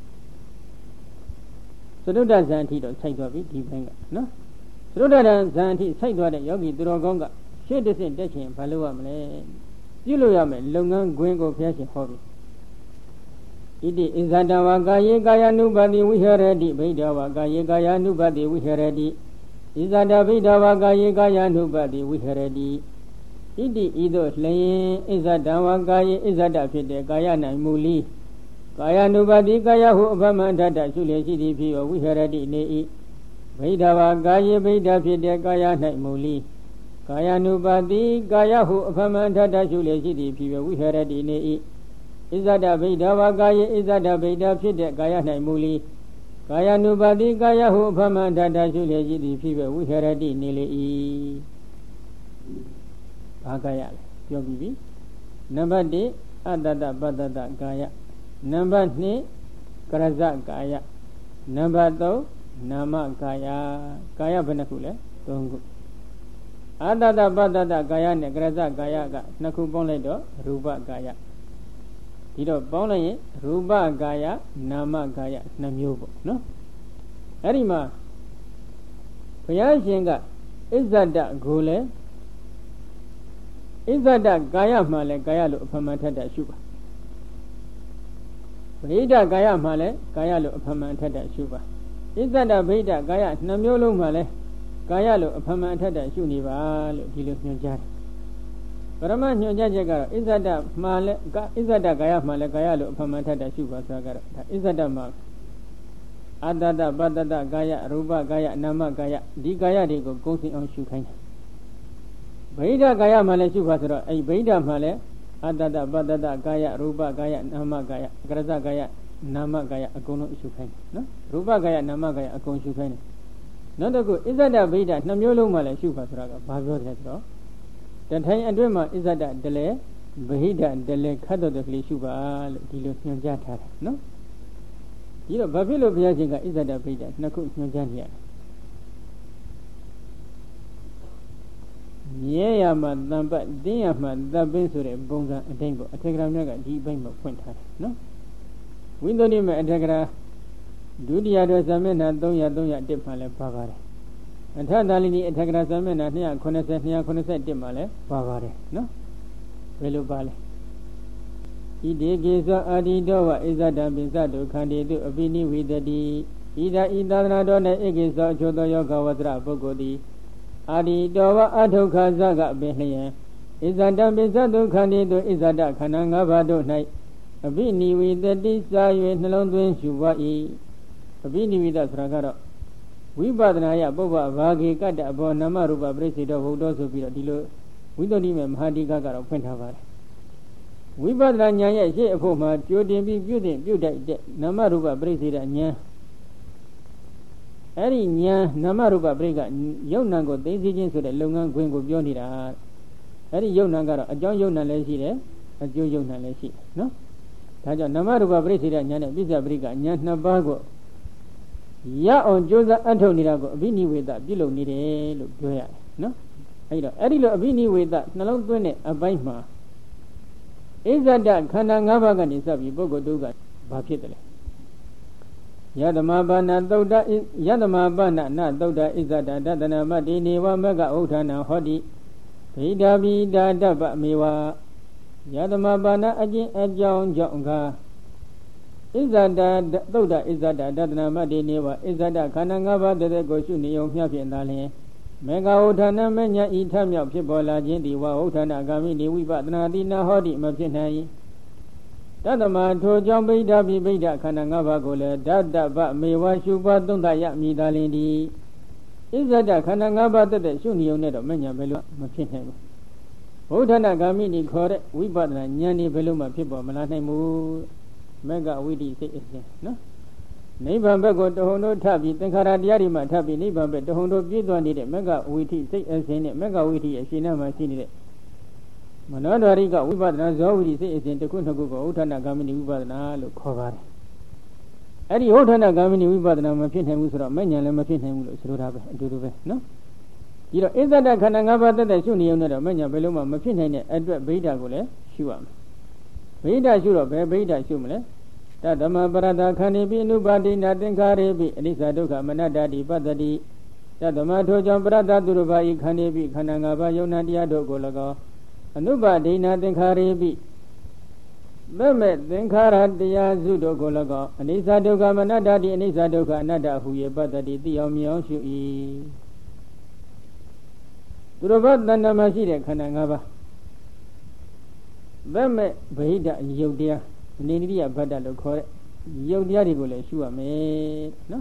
သရုဒ္ဒဇန်အထိတော့စိုက်သွားပြီဒီဘက်ကနော်သရုဒ္ဒဇန်အထိစိုက်သွားတဲ့ယောဂီသူတော်ကောင်းကရှေ့တစ်ဆင့်တက်ချင်ဘာလုပ်ရမလဲပြုလို့ရမယ်လုပ်ငန်းခွင်ကိုဘုရားရှင်ဟောပြီဣတိဣဇဒဝါကာယေကာယ ानु ပတိဝိဟရတိဗိဒဝါကာယေကာယ ानु ပတိဝိဟရတိဣဇဒဗိဒဝါကာယေကာယ ानु ပတိဝိဟရတိဣတိဤသို့လျင်ဣဇဒဝါကာယေဣဇဒဖြစ်တဲ့ကာယ၌မူလီကာယ ानु ပတိကာယဟုအပမန္တတရှုလျက်ရှိသည်ဖြစ်ဝိဟရတိနေ၏ဗိဒဝါကာယေဗိဒဖြစ်တဲ့ကာယ၌မူလီကာယ ानु ပတိကာယဟုအပမန္တတရှုလျက်ရှိသည်ဖြစ်ဝိဟရတိနေ၏ဣဇဒဗိဒဝါကာယေဣဇဒဗိဒဖြစ်တဲ့ကာယ၌မူလီကာယ ानु ပတိကာယဟုအပမန္တတရှုလျက်ရှိသည်ဖြစ်ဝိဟရတိနေလေ၏ဘာကာယလဲပြောပြီးပြီနံပါတ်1အတ္တတပတ္တတကာယနံပါတ်2ကရဇကာယနံပါတ်3နာမကာယကာယဘယ်နှခုလဲ3ခုအတ္တတပတ္တတကာယနဲ့ကရဇကာယက2ခုပေါင်းလိုက်တော့ရူပကာယဒီတော့ပေါင်းလိုက်ရင်ရူပကာယနာမကာယ2မျိုးပေါ့နော်အဲ့ဒီမှာဘုရားရှင်ကဣဇဒကိုလည်းဣဇဒကာယမှလည်းကာယလို့အဖမှန်ထက်တာရှုပါဗိဒကာယမှလည်းကာယလို့အဖမှန်ထက်တာရှုပါဣဇဒဗိဒကာယ2မျိုးလုံးမှလည်းကာယလို့အဖမှန်ထက်တာရှုနေပါလို့ဒီလိုညွှန်ကြားတယ်ပရမညွှန်ကြားချက်ကတော့ဣဇဒမှလည်းဣဇဒကာယမှလည်းကာယလို့အဖမှန်ထက်တာရှုပါဆိုတာကတော့ဒါဣဇဒမှာအတ္တတပတ္တတကာယရူပကာယနာမကာယဒီကာယတွေကိုကုန်းစင်အောင်ရှုခိုင်းတယ်ဗိဒကာယမှလည်းရှုပါဆိုတော့အဲ့ဗိဒမှလည်းအတ္တတပတ္တတကာယရူပကာယနာမကာယကရဇကာယနာမကာယအကုန်လုံးရှုခိုင်းတယ်နော်ရူပကာယနာမကာယအကုန်ရှုခိုင်းတယ်နောက်တစ်ခုဣဇဒဗိဒ2မျိုးလုံးမှလည်းရှုပါဆိုတာကဘာပြောတယ်ဆိုတော့တထိုင်အတွင်းမှာဣဇဒတလဲဗိဒတလဲခတ်တော်တဲ့ကလေးရှုပါလို့ဒီလိုညွှန်ကြားထားတယ်နော်ဒီတော့ဘာဖြစ်လို့ဘုရားရှင်ကဣဇဒဗိဒ2ခုညွှန်ကြားနေရလဲမြဲရမှာတံပတ်တင်းရမှာတပ်ပင်းဆိုတဲ့ပုံစံအတိုင်းပေါ့အထက်ကရာမြတ်ကဒီအပိုင်းမှာဖွင့်ထားတယ်နော်ဝိသုဒ္ဓိမေအထက်ကရာဒုတိယတော်ဇမျက်နှာ300မှလည်းပါပါတယ်အထသာလိနိအထက်ကရာဇမျက်နှာ290မှလည်းပါပါတယ်နော်ဘယ်လိုပါလဲဣတိကေသအာဒီတောဝဣဇဒံပိသတုခန္တိတုအပိနိဝိတတိဣဒဤသာသနာတော်၌ဧကေသောအချို့သောယောဂဝတ္တပုဂ္ဂိုလ်သည်အာဒီတော်ဝအထုခါဇကပင်လျင်ဣဇဒံပိသတုခန္တိတုဣဇဒခန္ဓာ၅ပါးတို့၌အပိနိဝိတတိစာ၍နှလုံးသွင်းရှုပါ၏အပိနိဝိတဆိုတာကတော့ဝိပဿနာယပုဗ္ဗဘာဂေကတ္တအဘောနာမရူပပရိစ္ဆေတောဘုဒ္ဓဆိုပြီးတော့ဒီလိုဝိသုဒ္ဓိမေမဟာတိကကတော့ဖွင့်ထားပါတယ်ဝိပဿနာဉာဏ်ရဲ့ရှေ့အဖို့မှာကြိုတင်ပြီးပြုတင်ပြုတိုက်တဲ့နာမရူပပရိစ္ဆေတဉာဏ်အဲ့ဒီဉာဏ်နာမရူပပရိကယုတ်နံကိုသိသိချင်းဆိုတဲ့လုပ်ငန်းခွင်ကိုပြောနေတာအဲ့ဒီယုတ်နံကတော့အကြောင်းယုတ်နံလည်းရှိတယ်အကျိုးယုတ်နံလည်းရှိတယ်နော်ဒါကြောင့်နာမရူပပရိစ္ဆေတဉာဏ်နဲ့ပိစ္ဆပရိကဉာဏ်2ပါးကိုရအောင်ကြိုးစားအထုတ်နေတာကိုအဘိနိဝေဒပြုလုပ်နေတယ်လို့ပြောရတယ်နော်အဲ့တော့အဲ့ဒီလိုအဘိနိဝေဒနှလုံးသွင်းတဲ့အပိုင်းမှာဣဇဒခန္ဓာ၅ပါးကနေစပြီးပုဂ္ဂိုလ်တို့ကဘာဖြစ်တယ်လဲယတမဘာနာသုတ်တယတမဘာနာနသုတ်တဣဇဒတတနာမတိနေဝမကဥဋ္ဌာဏဟောတိဗိဒာပိဒါတပမေဝယတမဘာနာအကျင့်အကြောင်းကြောင့်ကဣဇဒသုတ်တဣဇဒတတနာမတိနေဝဣဇဒခန္ဓာ၅ပါးတည်းကိုရှုနေုံမျှဖြင့်သာလျှင်မေဃဥဋ္ဌာဏမညာဤထမြောက်ဖြစ်ပေါ်လာခြင်းဒီဝဥဋ္ဌာဏဂာမိနေဝိပဿနာတိနာဟောတိမဖြစ်နိုင်တတမထိုကြောင့်ဗိဒာပိဗိဒခန္ဓာ၅ပါးကိုလည်းဓာတပမေဝရှုပါသုံးသရမိသာလင်ဒီဣဇဒခန္ဓာ၅ပါးတည်းရှုနေုံနဲ့တော့မညာဘယ်လိုမဖြစ်နိုင်ဘူးဥဋ္ဌာဏဂာမိနေခေါ်တဲ့ဝိပဿနာဉာဏ်ဒီဘယ်လိုမှဖြစ်ပေါ်မလာနိုင်ဘူးမေဃဝိတိစိတ်အစဉ်နော်နိဗ္ဗာန်ဘက်ကိုတဟုန်တို့ထပ်ပြီးသင်္ခါရတရားတွေမှထပ်ပြီးနိဗ္ဗာန်ဘက်တဟုန်တို့ပြည့်သွားနေတဲ့မေဃဝိတိစိတ်အစဉ်နဲ့မေဃဝိတိရဲ့ရှင်နာမှာရှိနေတဲ့မနောဒွါရိကဝိပဿနာဇောဝိတိစိတ်အစဉ်တစ်ခုနှစ်ခုကိုဥဋ္ဌာဏဂာမိနိဝိပဿနာလို့ခေါ်ပါတယ်အဲ့ဒီဥဋ္ဌာဏဂာမိနိဝိပဿနာမဖြစ်နိုင်ဘူးဆိုတော့မဉ္ဇဉ်လည်းမဖြစ်နိုင်ဘူးလို့ဆိုလိုတာပဲအတူတူပဲနော်ဒီတော့အစ္ဆဒခန္ဓာ၅ပါးတက်တဲ့ရှုနေုံနဲ့တော့မညာဘယ်လုံးမှမဖြစ်နိုင်တဲ့အတွက်ဗိဓာကိုလည်းရှုရမယ်ဗိဓာရှုတော့ဘယ်ဗိဓာရှုမလဲတဓမ္မပရတ္တခန္ဒီပိအနုပါတိနာသင်္ခါရေပိအနိစ္စဒုက္ခမနတ္တတိပတ္တိတဓမ္မထိုကြောင့်ပရတ္တသူရဘာဤခန္ဒီပိခန္ဓာ၅ပါးယုံနာတရားတို့ကို၎င်းအနုပါတိနာသင်္ခါရေပိမဲ့မဲ့သင်္ခါရတရားစုတို့ကို၎င်းအနိစ္စဒုက္ခမနတ္တတိအနိစ္စဒုက္ခအနတ္တဟူ၍ပတ္တိသိအောင်မြင်အောင်ရှု၏သူတော်ဘာတဏ္ဍာမှာရှိတဲ့ခန္ဓာ၅ပါးဗက်မဲ့ဗဟိတယုတ်တရားအနေနိယဗတ္တလို့ခေါ်တဲ့ယုတ်တရားတွေကိုလည်းရှုရမယ်နော်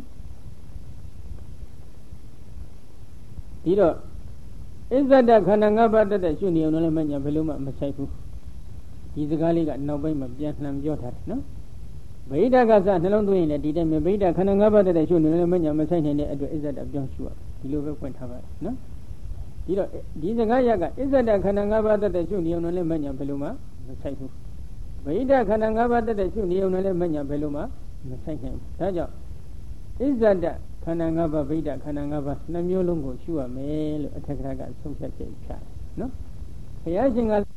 ဒီတော့အစ္ဆဒခန္ဓာ၅ပါးတက်တဲ့ရှုနေအောင်လည်းမညာဘယ်လို့မှမဆိုင်ဘူးဒီစကားလေးကနောက်ပိုင်းမှာပြန်လှန်ပြောထားတယ်နော်ဗဟိတကစနှလုံးသွင်းရင်လည်းဒီတိုင်းဗဟိတခန္ဓာ၅ပါးတက်တဲ့ရှုနေလည်းမညာမဆိုင်နိုင်တဲ့အတွက်အစ္ဆဒပြောင်းရှုရဒီလိုပဲဖွင့်ထားပါတယ်နော်ဒီတော့ဒီစကားရကအစ္ဆဒခန္ဓာ၅ပါးတက်တဲ့ရှုနေအောင်လည်းမညာဘယ်လို့မှမဆိုင်ဘူးဗဟိတခန္ဓာ၅ပါးတက်တဲ့ရှုနေအောင်လည်းမညာဘယ်လို့မှမဆိုင်နိုင်ဘူးဒါကြောင့်အစ္ဆဒခန္ဓာ၅ပါးဗဟိတခန္ဓာ၅ပါးနှမျိုးလုံးကိုရှုရမယ်လို့အထက်ကကဆုံးဖြတ်ချက်ချတယ်နော်ဘုရားရှင်က